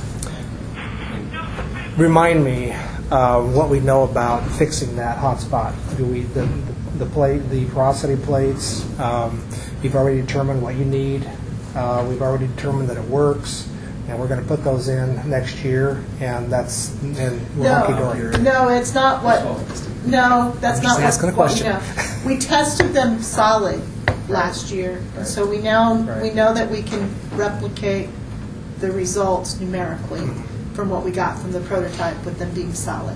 remind me uh, what we know about fixing that hot spot. Do we, the, the plate, the porosity plates, um, you've already determined what you need. Uh, We've already determined that it works, and we're going to put those in next year, and that's, and we're hunky-dory. No, no, it's not what, no, that's I'm not just what. asking a what we question. know. We tested them solid last year, and so we now, we Right. know that we can replicate the results numerically from what we got from the prototype with them being solid.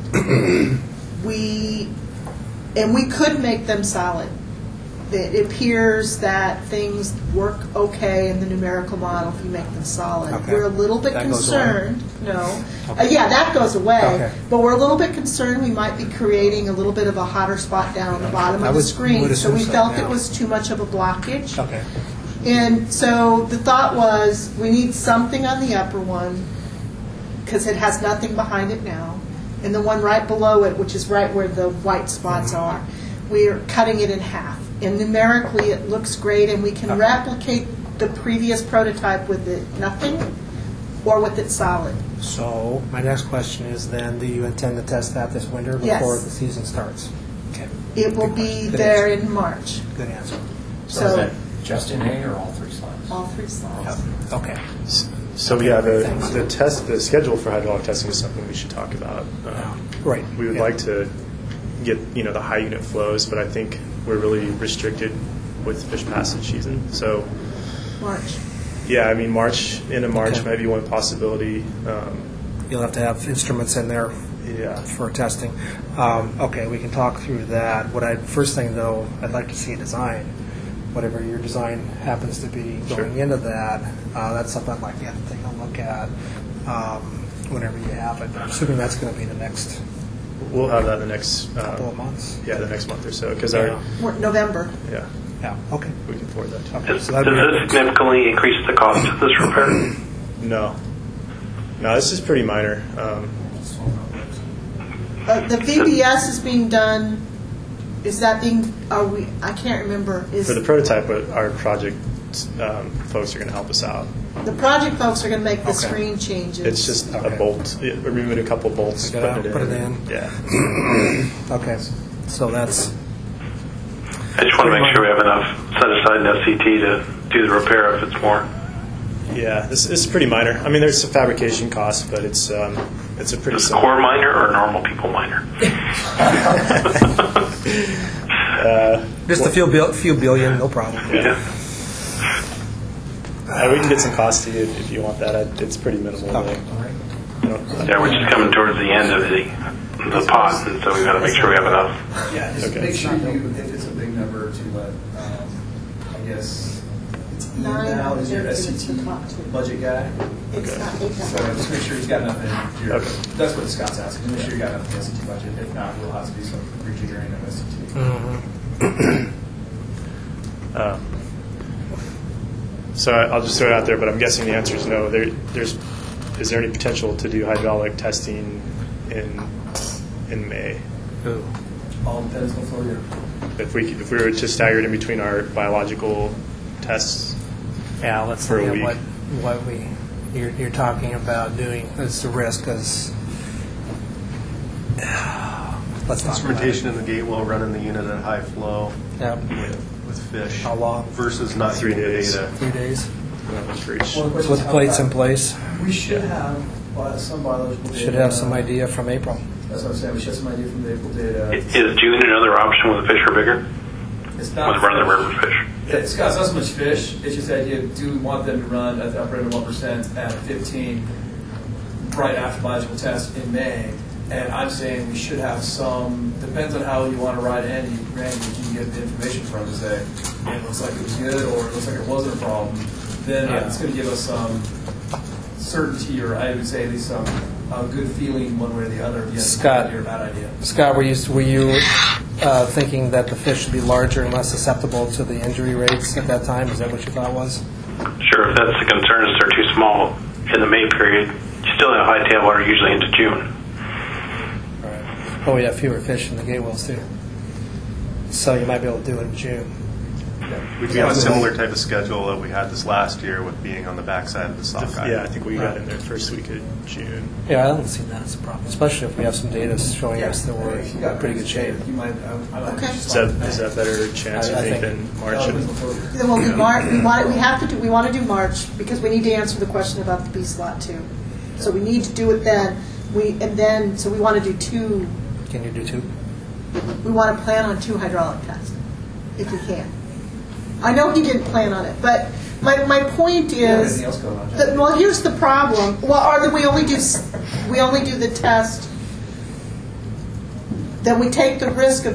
We, and we could make them solid. It appears that things work okay in the numerical model if you make them solid. Okay. We're a little bit That goes away? concerned, no. Uh, yeah, that goes away, Okay. but we're a little bit concerned we might be creating a little bit of a hotter spot down on the bottom I of the would- screen. would So we assume so, felt yeah. it was too much of a blockage. Okay. And so the thought was, we need something on the upper one, because it has nothing behind it now. And the one right below it, which is right where the white spots are, we're cutting it in half. And numerically, it looks great, and we can replicate the previous prototype with it nothing, or with it solid. So my next question is then, do you intend to test that this winter Yes. before the season starts? Okay. It will Good be question. Good there answer. in March. Good answer. So is So, that just in A or all three slides? all three slides. Okay. So yeah, the, the test, the schedule for hydraulic testing is something we should talk about. Um, Right. We would Yeah. like to get, you know, the high unit flows, but I think we're really restricted with fish passage season. So March. yeah, I mean, March, into March Okay. might be one possibility. Um, You'll have to have instruments in there yeah. for testing. Um, okay, we can talk through that. What I first thing though, I'd like to see a design. Whatever your design happens to be going Sure. into that, uh, that's something I'd like you to take a look at um, whenever you have it. I'm assuming that's going to be the next We'll have that the next uh, couple of months. yeah, the next month or so, because Yeah. our We're- November. yeah, Yeah. Okay. we can forward that. To Okay. Does So does that'd be this significantly increase the cost of this repair? No, no, this is pretty minor. Um, Uh, the V B S is being done, is that being, are we, I can't remember. Is for the prototype, what our project um, folks are going to help us out. The project folks are going to make the Okay. screen changes. It's just Okay. a bolt. Yeah, we removed a couple bolts, Take it out, putting put it in. Yeah. Okay. So that's I just want to make sure we have enough set aside in S C T to do the repair if it's more. Yeah, this, this is pretty minor. I mean, there's some fabrication costs, but it's um, it's a pretty Is simple. core minor or normal people minor? Uh, just a few bil- few billion, no problem. yeah. Uh, we can get some costs to you if, if you want that. I, it's pretty minimal. Okay. You know, Yeah, we're just coming towards the end of the the pot, and so we've got to make sure we have enough. Yeah, just Okay. make sure you, if it's a big number, to let, um, I guess, it's nine Ian now is your units S to C T talk to. budget guy. It's not eight So hundred. just make sure he's got enough in your, Okay. that's what Scott's asking, just make sure you got enough in the S C T budget. If not, we'll have to do some rejiggering of S C T. Mm-hmm. Um, So I- I'll just throw it out there, but I'm guessing the answer is no. There, there's, is there any potential to do hydraulic testing in in May? Ooh. All depends on flow year. If we if we were to stagger it in between our biological tests, Yeah, let's For a look at week. what, what we, you're, you're talking about doing. It's the risk is, let's talk about it. Instrumentation in the gate well, running the unit at high flow Yep. with, with fish. How long? Versus not Three getting the days. data. Three days for each. Well, the question with is how plates in fast- place. We should have uh, some biological data. Should have some idea from April. That's what I'm saying, we should have some idea from the April data. Is June another option when the fish are bigger? It's With not. run the river fish? Yeah, Scott, it's not so much fish, it's just the idea, do we want them to run at the upper end of one percent at fifteen right after biological test in May? And I'm saying we should have some, depends on how you want to ride in, you, Randy, you can get the information from to say, it looks like it was good, or it looks like it wasn't a problem. Then Yeah. it's going to give us some certainty, or I would say at least some uh, good feeling one way or the other, if yes, Scott. good idea or bad idea. Scott, were you, were you uh, thinking that the fish should be larger and less susceptible to the injury rates at that time? Is that what your thought was? Sure, if that's the concern, is they're too small in the May period. You still have high tailwater usually into June. Oh, we have fewer fish in the gate wells too. So you might be able to do it in June. We have a similar type of schedule that we had this last year with being on the backside of the sockeye. Yeah, I think we got in there first week of June. Yeah, I don't see that as a problem, especially if we have some data showing us that we're If you got in pretty good shape. You might, I, I might Okay. Is that is that better chance, I- I I think, think- than March? And, Then we'll do March, we want, we have to do, we want to do March, because we need to answer the question about the B slot too. So we need to do it then, we, and then, so we want to do two, Can you do two? we want to plan on two hydraulic tests, if we can. I know he didn't plan on it, but my, my point Yeah, is, anything else going on, John? that, well, here's the problem. Well, are that we only do, s- we only do the test, then we take the risk of,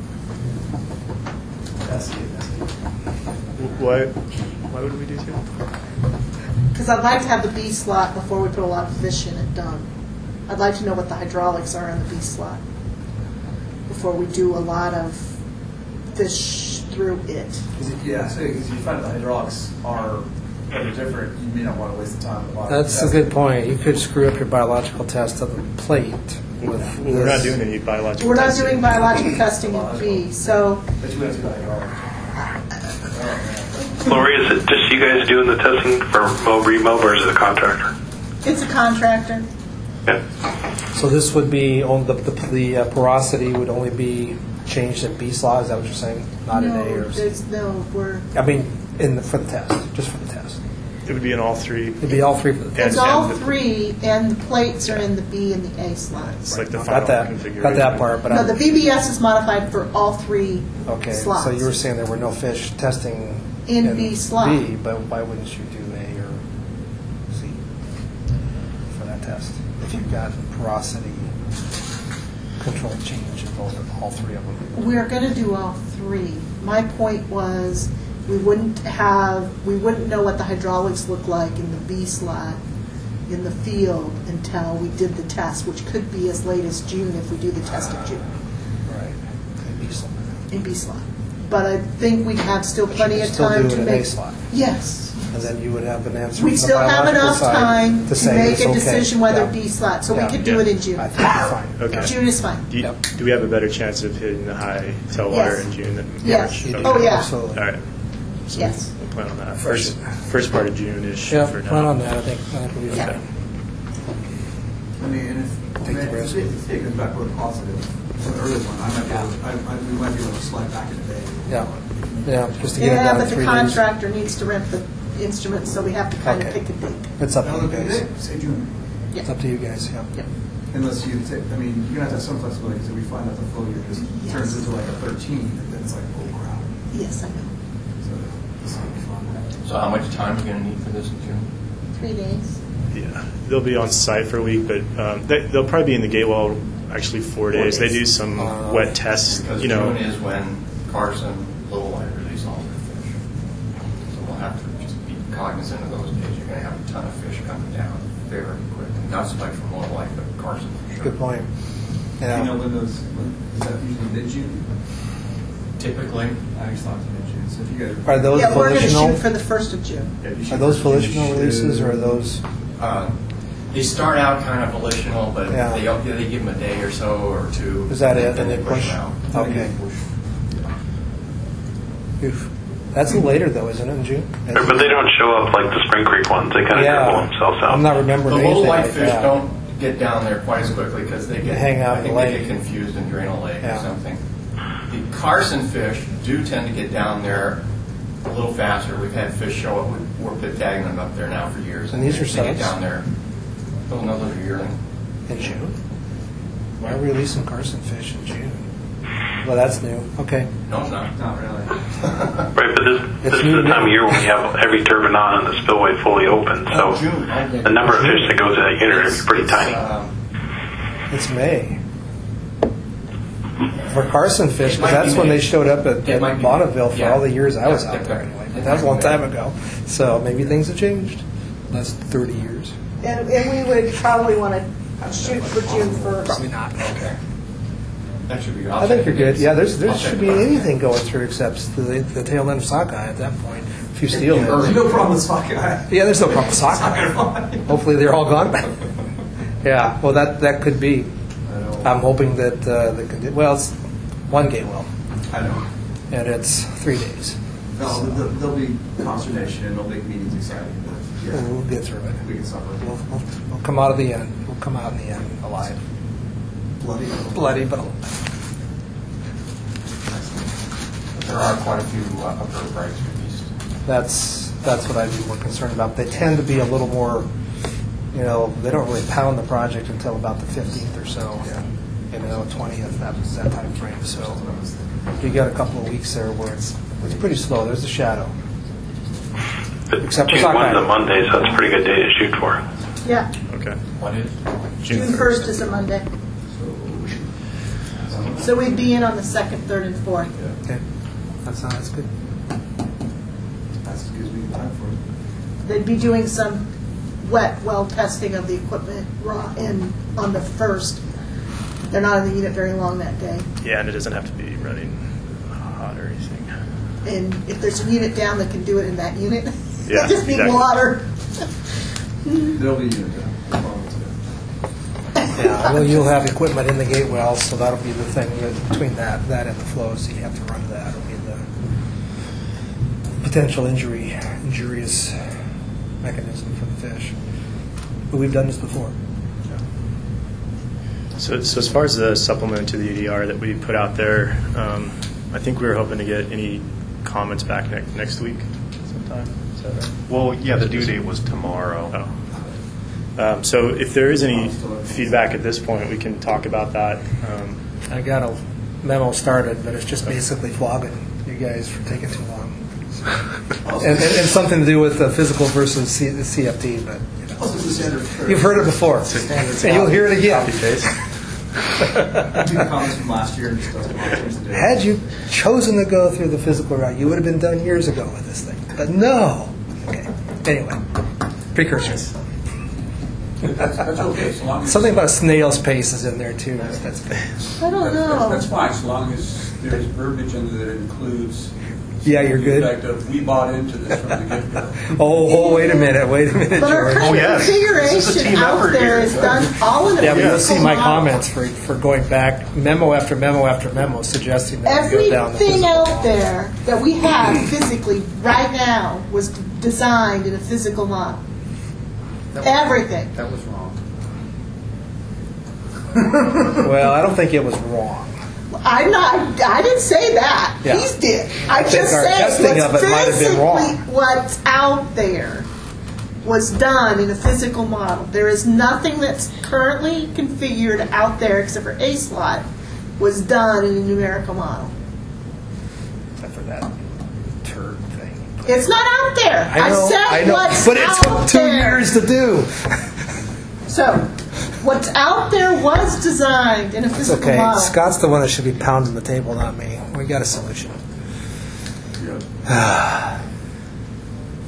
That's it, that's it. why why would we do two? because I'd like to have the B slot before we put a lot of fish in it done. I'd like to know what the hydraulics are in the B slot before we do a lot of fish through it. Because if, yeah, so because you find the hydraulics are that are different, you may not want to waste the time. on That's a testing. good point. You could screw up your biological test of the plate with Well, we're not this. doing any biological. We're not testing. doing biological testing in B, so But you wouldn't do the hydraulics. Lori, is it just you guys doing the testing for Mo Remo, or is it a contractor? it's a contractor. Yeah. So this would be, on the, the, the uh, porosity would only be changed at B slot, is that what you're saying? Not in No, A or C? there's no, we're, I mean, in the, for the test, just for the test. It would be in all three. It'd be all three for the And- test. it's all and the- three, and the plates are in the B and the A slots. It's like the final Got that, configuration. got that part, but No, I'm, the V B S is modified for all three okay, slots. so you were saying there were no fish testing In B slot. B, but why wouldn't you do A or C for that test? If you've got porosity control change in both of all three of them. We're going to do all three. My point was, we wouldn't have, we wouldn't know what the hydraulics look like in the B slot in the field until we did the test, which could be as late as June if we do the test in June Right. In B slot. in B slot. But I think we'd have still But you plenty could of still time do to it in make. A slot. Yes. And then you would have an answer. We'd from the still have biological enough side time to say make it's a okay. decision whether Yeah. B slot, so Yeah. we could do it in June. I think you're fine. Okay. June is fine. Do, you, do we have a better chance of hitting the high tailwater Yes. in June than Yes. March? Oh, Okay. yeah. Absolutely. All right. So Yes. we'll plan on that. First, first part of June-ish Yeah, for now. plan on that. I think, I think we'll be Yeah. okay. I mean, and if, Take the if risk. it it goes back to a positive, the early one, I might be able, I, I, we might be able to slide back in a day. Yeah, yeah, just to get it Yeah, done in but the three days. contractor needs to rent the instruments, so we have to kind of Okay. pick a date. It's up to Now, you look at guys. it, say June. It's up to you guys, yeah. Yep. Unless you take, I mean, you're gonna have to have some flexibility, because if we find out the flow year just Yes. turns into like a thirteen, then it's like, oh crap. Yes, I know. So, this will be fun. So how much time are you going to need for this in June? Three days. Yeah, they'll be on site for a week, but um, they, they'll probably be in the Gatewell actually four days. They do some Uh, wet tests, Because you know. June is when Carson, Little White release all their fish. So we'll have to just cognizant of those days. You're going to have a ton of fish coming down very quick. Not so much from Little Lake, but Carson for sure. Good point. Yeah. You know when those, when, is that usually mid-June? Typically. I always thought it was mid-June, so if you guys. Are those Yeah, we're going to volitional? shoot for the first of June. Yeah, you should- Are those you volitional should- releases, or are those? Uh, they start out kind of volitional, but Yeah. they, yeah, they give them a day or so or two. Is that it? Then And they push? them out. Okay. Oof. That's a little later, though, isn't it, in June? But they don't show up like the Spring Creek ones. They kind of Yeah. dribble themselves out. I'm not remembering The anything little white like fish that. don't get down there quite as quickly because they get hang out I in think the they lake. get confused and drain a lake Yeah. or something. The Carson fish do tend to get down there a little faster. We've had fish show up. We- We're pit tagging them up there now for years. And these are they get subs? down there. Oh, no, those are yearling. In June? Why release some Carson fish in June? Well, that's new. Okay. No, it's not. Not really. Right, but this, It's this is new the time now. of year when we have every turbine on and the spillway fully open. So Oh, June. Okay. the number of fish that goes to that unit are going to be pretty It's, tiny. um, It's May. For Carson fish, It might because that's be when May. they showed up at, It might at be. Bonneville for Yeah. all the years I was Yeah, out yeah, there yeah. anyway. It But that was a long might be time May. ago. So maybe things have changed. That's thirty years. And, and we would probably want to shoot for June first. Probably not. Okay. That should be. I think you're good. Yeah, there's there I'll check should it be out. anything going through except the, the tail end of sockeye at that point. If you steal it. There's no problem with sockeye. Yeah, there's no problem with sockeye. Hopefully they're all gone. Yeah, well that that could be. I'm hoping that uh, the condi- well, it's one gate well, I know. and it's three days. No, there'll, there'll be consternation and they'll make meetings exciting, but yeah, We'll get through it. we can suffer. We'll, we'll, we'll come out of the end. We'll come out in the end alive. Bloody. Bloody, but alive. There are quite a few uh, upper rights released. That's that's what I'd be more concerned about. They tend to be a little more, you know, they don't really pound the project until about the fifteenth or so. You know, twentieth, that that time frame. So you got a couple of weeks there where it's it's pretty slow. There's a shadow. But Except for June one's sockeye. a Monday, so that's a pretty good day to shoot for. Yeah, Okay. What is? June first is a Monday. So we'd be in on the second, third, and fourth. Okay, that sounds good. That's as good as we can plan for it. They'd be doing some wet well testing of the equipment raw in on the first. They're not in the unit very long that day. Yeah, and it doesn't have to be running hot or anything. And if there's a unit down that can do it in that unit, Yeah, they just need exactly. water. There'll be unit down. No problem with that. Yeah, well, you'll have equipment in the gate well, so that'll be the thing that- between that that and the flow. So you have to run that. It'll be the potential injury, injurious mechanism for the fish. But we've done this before. So, so as far as the supplement to the E D R that we put out there, um, I think we were hoping to get any comments back ne- next week sometime. Is that right? Well, yeah, the due date was tomorrow. Oh. Um, so if there is any feedback at this point, we can talk about that. Um, I got a memo started, but it's just basically flogging you guys for taking too long. and, and, and something to do with the physical versus C, the C F T, but you know. Also, it's a standard for- You've heard it before, and you'll hear it again. Do the comments from last year and just doesn't want to change the date. Had you chosen to go through the physical route, you would have been done years ago with this thing. But no. Okay. Anyway, precursors. That's, that's okay, so long as... Something about snail's pace is in there too. That's good. I don't know. That's fine, so long as there's verbiage in there that includes... Yeah, you're the good. fact of, we bought into this from the get-go. Oh, oh, wait a minute, wait a minute, But our George. Oh, yes. This is a configuration team out effort there here. is done all in a Yeah, but you'll physical see my model. comments for, for going back, memo after memo after memo, suggesting that we go down the Everything physical out model. there that we have physically right now was designed in a physical model. Everything. That was wrong. Well, I don't think it was wrong. I'm not. I didn't say that. Yeah. He did. I, I think just our said testing what's of it might have been wrong. physically what's out there was done in a physical model. There is nothing that's currently configured out there except for A slot was done in a numerical model. Except for that turd thing. It's not out there. I know, said I know, what's but it out took two there. years to do. So, what's out there was designed in a It's physical okay. model. Scott's the one that should be pounding the table, not me. We got a solution.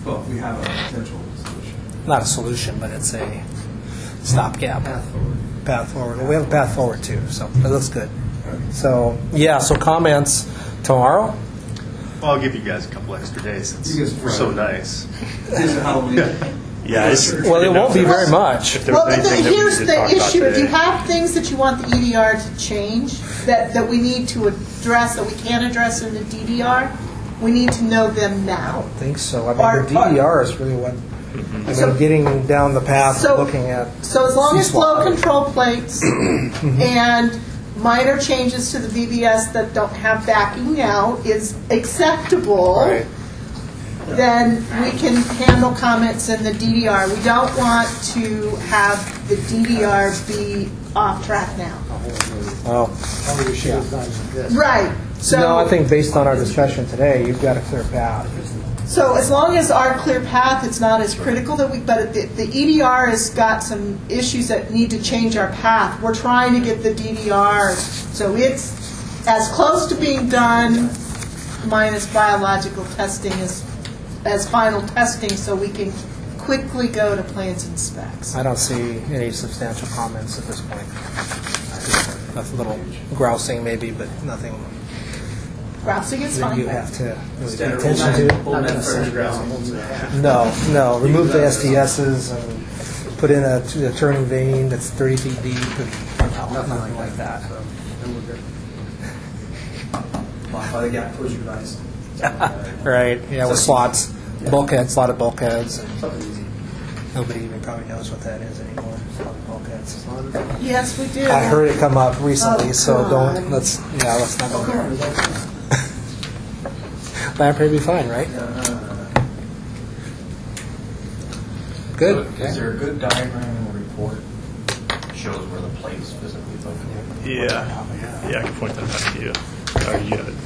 Well, we have a potential solution. Not a solution, but it's a stopgap. Path forward. Path forward. Well, we have a path forward too, so that looks good. So, yeah, so comments tomorrow? Well, I'll give you guys a couple extra days since You guys we're so nice. It's Halloween. Yeah, it's, Well, it won't be very much. If there Well, was but the, anything that we here's needed the to talk about issue: if you today. have things that you want the E D R to change, that, that we need to address, that we can address in the D D R, we need to know them I now. don't think so. I Or- mean, the D D R is really what, I mean, So- getting down the path, So- looking at. So as long as flow C-SWAT. control plates and minor changes to the V B S that don't have backing out is acceptable, Right. then we can handle comments in the D D R. We don't want to have the D D R be off track now. Oh. Right. So, No, I think based on our discussion today, you've got a clear path. so as long as our clear path, it's not as critical that we, but the, the E D R has got some issues that need to change our path. We're trying to get the D D R, so it's as close to being done, minus biological testing, as, as final testing, so we can quickly go to plans and specs. I don't see any substantial comments at this point. A little grousing maybe, but nothing Grousing is that you fine. have to really pay Standard attention old to. man- old man furniture grousing. No, no. Remove the S T Ss and put in a, a turning vane that's thirty feet deep and no, nothing like that. Modify the gap closure device. Right, yeah, with slots, bulkheads, slotted bulkheads. Something easy. Nobody even probably knows what that is anymore, slotted bulkheads. Yes, we do. I heard it come up recently, Oh, so God. don't, let's, yeah, let's not go there. Lamprey be fine, right? Good. So Is there a good diagram in the report that shows where the plate's physically located? Yeah, yeah, I can point that out to you. Or you have it.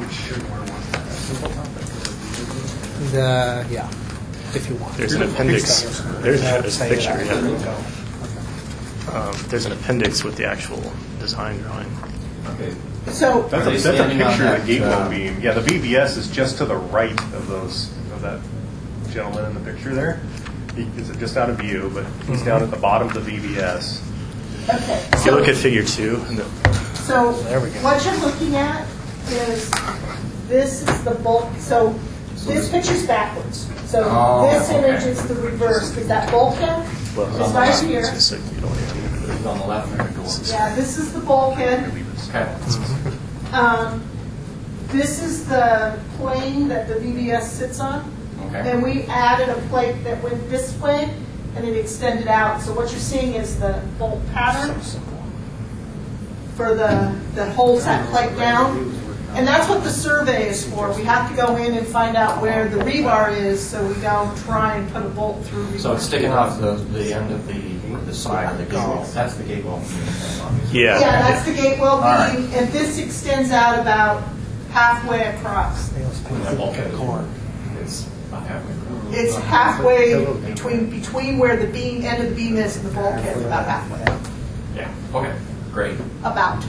The, yeah, if you want. There's an appendix. There's Yeah, there's a say picture. that. There you Yeah. go. Um, there's an appendix with the actual design drawing. Okay. So, That's Are a, they that's a standing on picture of the that, gatewell uh, beam. Yeah, the V B S is just to the right of those, of that gentleman in the picture there. He is just out of view, but he's down at the bottom of the V B S. okay. If you look at figure two, and the, So There we go. what you're looking at is, this is the bulk, so this picture's backwards. So Oh, this okay. image is the reverse, because that bulkhead well, is right here. it's just like you don't have It's on the left there. Yeah, this is the bulkhead. Okay. Um, This is the plane that the V B S sits on. Okay. And we added a plate that went this way, and it extended out. So what you're seeing is the bolt pattern for the, that holds that plate down. And that's what the survey is for. We have to go in and find out where the rebar is, so we don't try and put a bolt through rebar. So it's sticking out the, the end of the, the side of the gatewell. That's the gatewell. Yeah. Yeah, that's the gatewell All right. beam, and this extends out about halfway across. That bulkhead is about halfway across. It's halfway between, between where the beam, end of the beam is and the bulkhead, about halfway. Yeah, okay, great. About.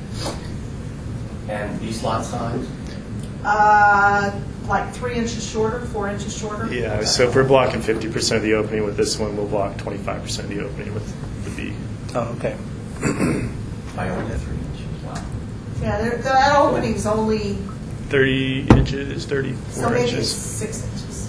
And these slot size? Uh, like three inches shorter, four inches shorter. Yeah, so if we're blocking fifty percent of the opening with this one, we'll block twenty-five percent of the opening with the B. Oh, okay. By only three inches, wow. Yeah, there- that opening's only, thirty inches, so thirty-four maybe it's inches. six inches.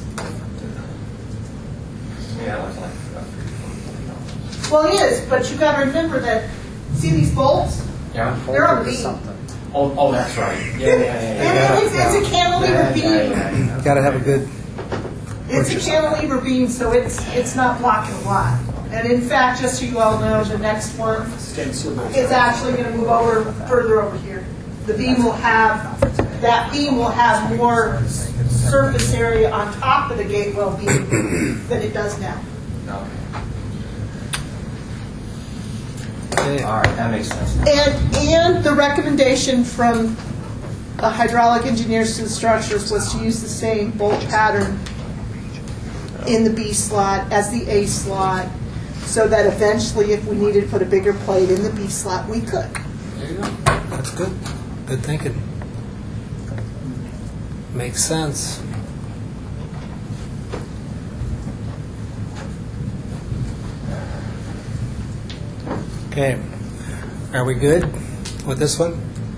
Yeah, it looks like about three. Well, it is, but you gotta remember that, see these bolts? Yeah? They're on beam. Oh, oh, that's right. Yeah, yeah, yeah, yeah. And it's, it's a cantilever beam. You gotta have a good, It's a cantilever beam, so it's, it's not blocking a lot. And in fact, just so you all know, the next one is actually gonna move over, further over here. The beam will have, that beam will have more surface area on top of the gatewell beam than it does now. Okay. All right, that makes sense. And, and the recommendation from the hydraulic engineers to the structures was to use the same bolt pattern in the B slot as the A slot, so that eventually, if we needed to put a bigger plate in the B slot, we could. there you go. That's good. Good thinking. Makes sense. Okay. Are we good with this one?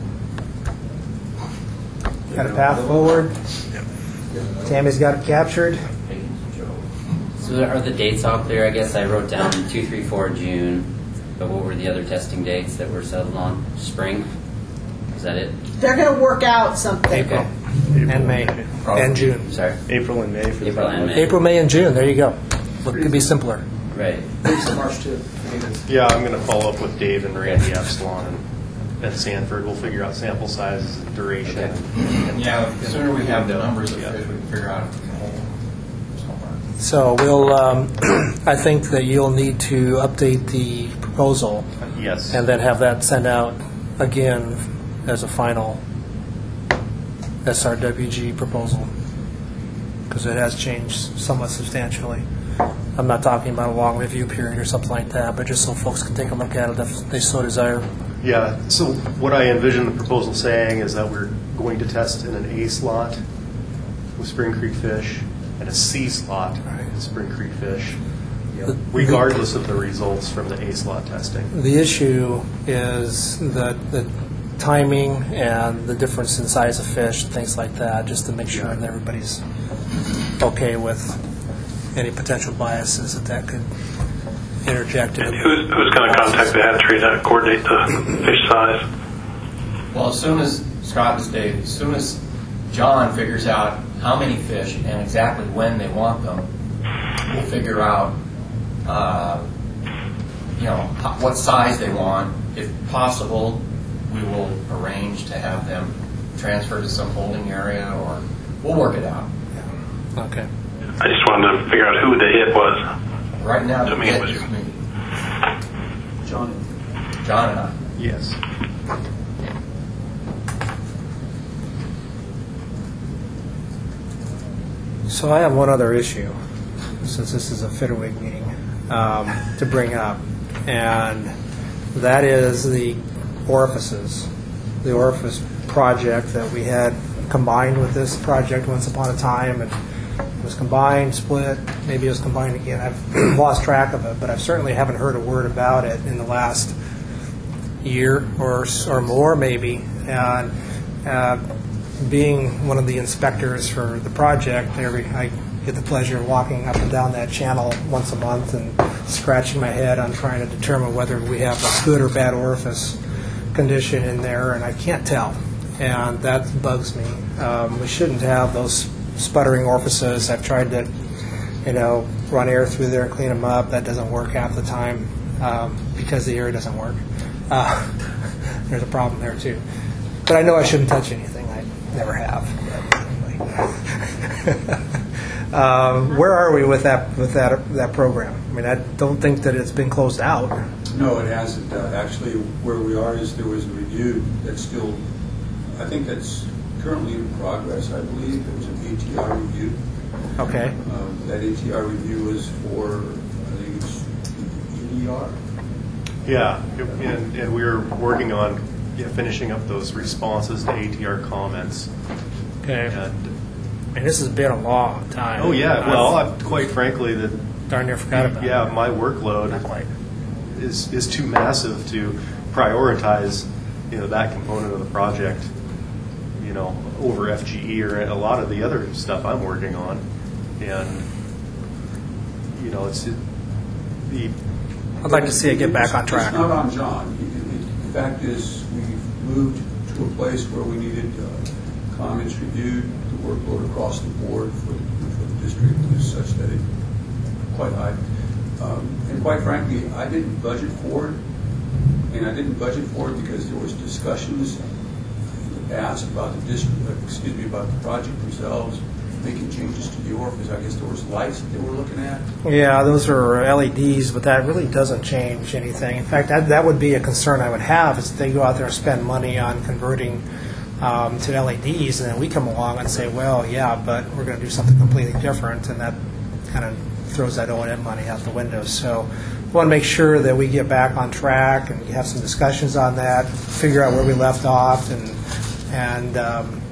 Got a path forward? Tammy's got it captured? So are the dates all clear? I guess I wrote down two, three, four, June. But what were the other testing dates that were settled on? Spring? Is that it? They're going to work out something. April. And May. And June. Sorry. April and May for the April and May. April, May, and June. There you go. Look, it could be simpler. Right. March too. Yeah, I'm going to follow up with Dave and Randy Epsilon and at Sanford. We'll figure out sample sizes and duration. Okay. And, and Yeah, the sooner we have the numbers of fish, we can figure out if we can hold somewhere. So we'll. Um, I think that you'll need to update the proposal. Yes. And then have that sent out again as a final S R W G proposal, because it has changed somewhat substantially. I'm not talking about a long review period or something like that, but just so folks can take a look at it if they so desire. Yeah, so what I envision the proposal saying is that we're going to test in an A slot with Spring Creek fish and a C slot with Spring Creek fish, regardless of the results from the A slot testing. The issue is that the timing and the difference in size of fish, things like that, just to make sure that everybody's okay with any potential biases that that could interject. And who's, who's going to contact the hatchery to coordinate the fish size? Well, as soon as, Scott and Dave, as soon as John figures out how many fish and exactly when they want them, we'll figure out, uh, you know, how, what size they want. If possible, we will arrange to have them transferred to some holding area, or we'll work it out. Okay. I just wanted to figure out who the hit was. Right now, To the me, it hit was is you. me. John. John and I. Yes. So I have one other issue, since this is a Fitterwig meeting, um, to bring up, and that is the orifices, the orifice project that we had combined with this project once upon a time, and it was combined, split, maybe it was combined again. I've lost track of it, but I certainly haven't heard a word about it in the last year or or more, maybe. And uh, being one of the inspectors for the project, every I get the pleasure of walking up and down that channel once a month and scratching my head on trying to determine whether we have a good or bad orifice condition in there, and I can't tell, and that bugs me. Um, we shouldn't have those sputtering orifices. I've tried to, you know, run air through there and clean them up. That doesn't work half the time um, because the air doesn't work. Uh, there's a problem there too. But I know I shouldn't touch anything. I never have. But anyway. um, where are we with that with that that program? I mean, I don't think that it's been closed out. No, it hasn't. Uh, actually, where we are is there was a review that's still, I think that's currently in progress, I believe. There was an A T R review. Okay. Um, that A T R review was for, I think it's E D R. Yeah, and, and we were working on yeah, finishing up those responses to A T R comments. Okay. And, and this has been a long time. oh, yeah. Well, I, quite frankly, the darn near forgot about yeah, it. my workload is is too massive to prioritize, you know, that component of the project, you know, over F G E or a lot of the other stuff I'm working on. And, you know, it's it, the I'd like to see it get back on track. It's not on John. The fact is, we've moved to a place where we needed uh, comments reviewed. The workload across the board for the, for the district is such that it's quite high. Um, and quite frankly, I didn't budget for it. And I didn't budget for it because there was discussions in the past about the district, uh, excuse me, about the project themselves, making changes to the orifice. I guess there was lights that they were looking at. Yeah, those are L E Ds, but that really doesn't change anything. In fact, that, that would be a concern I would have is if they go out there and spend money on converting um, to L E Ds, and then we come along and say, well, yeah, but we're going to do something completely different, and that kind of throws that O and M money out the window. So we want to make sure that we get back on track and have some discussions on that, figure out where we left off, and and um,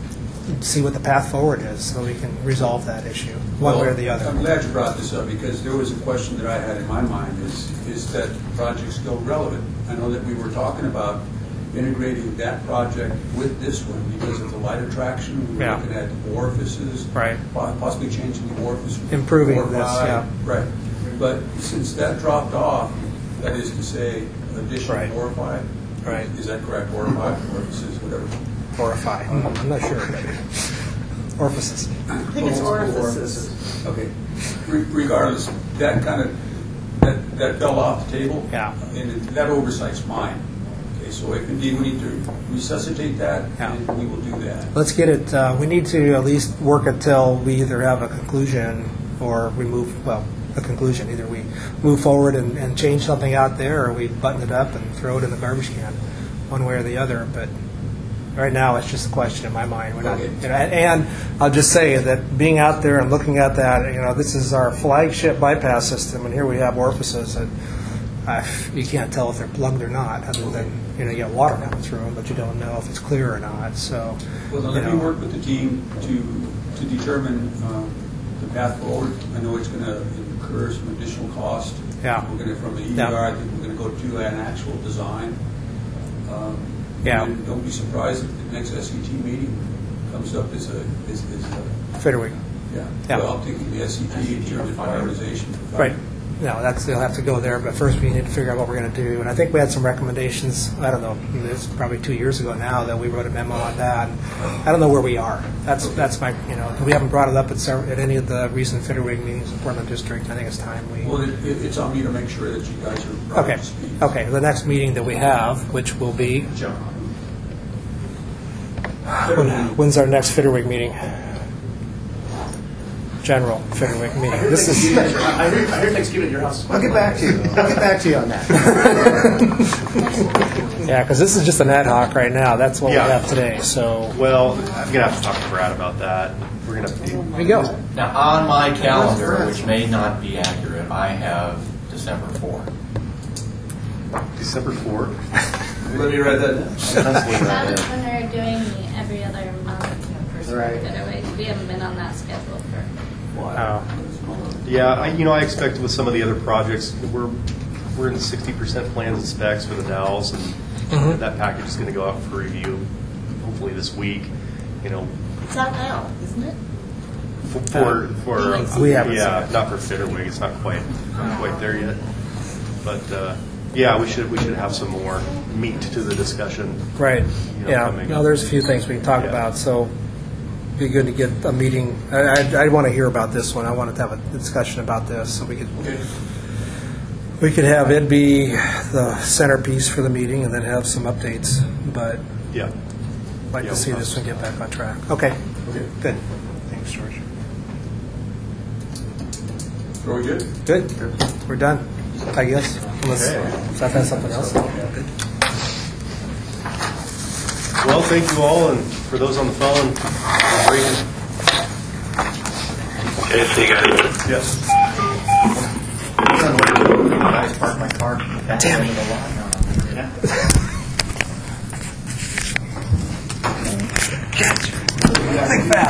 see what the path forward is so we can resolve that issue, one way or the other. I'm glad you brought this up, because there was a question that I had in my mind, is, is that project still relevant? I know that we were talking about integrating that project with this one because of the light attraction. We were Yeah. looking at orifices. Right. po- Possibly changing the orifice. from Improving four or this, five. yeah. Right. But since that dropped off, that is to say, additional Right. four or five? Right. Is that correct? Four or five orifices, whatever? Orify. I'm not sure. Orifices. I think it's orifices. Okay. Re- Regardless, that kind of, that, that fell off the table. Yeah. And it- that oversight's mine. Okay, so if indeed we need to resuscitate that, Yeah. then we will do that. Let's get it, uh, we need to at least work until we either have a conclusion or we move, well, a conclusion. Either we move forward and, and change something out there, or we button it up and throw it in the garbage can, one way or the other. But right now, it's just a question in my mind. We're not, Okay. you know, and, and I'll just say that being out there and looking at that, you know, this is our flagship bypass system, and here we have orifices that uh, you can't tell if they're plugged or not, other than, you know, you got water coming through them, but you don't know if it's clear or not. So, Well, then you let me know, work with the team to, to determine um, the path forward. I know it's going to incur some additional cost. Yeah. We're going to, from the E D Yeah. R, I think we're going to go to an actual design. Um, Yeah. And don't be surprised if the next S E T meeting comes up as a, as, as a, Fitterwing. yeah. Yeah. Well, I'm thinking the S E T in terms of prioritization. for Right. funding. No, that's, they'll have to go there, but first we need to figure out what we're going to do. And I think we had some recommendations, I don't know, it's probably two years ago now that we wrote a memo on that. I don't know where we are. That's, that's my, you know, we haven't brought it up at several, at any of the recent Fitterwing meetings in Portland District. I think it's time we. Well, it, it- it's on me to make sure that you guys are brought Okay, up to speed. okay, the next meeting that we have, which will be, when- when's our next Fitterwing meeting? General Fitterwing meeting. This is. I hear, I hear Thanksgiving at your house. I'll get back to you. I'll get back to you on that. Yeah, because this is just an ad hoc right now. That's what Yeah. we have today, so. Well, I'm gonna have to talk to Brad about that. We're gonna. There you go. Now, on my calendar, which may not be accurate, I have December fourth. December fourth. Let me write that down. That was when we were doing the every other month. Right. Getaway. We haven't been on that schedule for. Oh. Yeah, I, you know, I expect with some of the other projects, we're we're in sixty percent plans and specs for the dowels, and Mhm. that package is going to go out for review, hopefully this week. You know, It's out now, isn't it? f- for for Uh, we haven't yeah, seen it. not for Fitterwig. It's not quite not quite there yet. But uh, yeah, we should we should have some more meat to the discussion. Right, You know, yeah. coming No, up. there's a few things we can talk Yeah. about, so it'd be good to get a meeting. I, I, I want to hear about this one. I wanted to have a discussion about this, so we could, we could have it be the centerpiece for the meeting and then have some updates, but Yeah. I'd like Yeah, to see we'll this have one get back on track. Okay, Okay. good. Thanks, George. Are we good? Good, we're done, I guess, unless, Okay. Seth has something else. Well, thank you all, and for those on the phone, great. Okay, see you guys. Yes. I parked my car back Damn. into the lot now.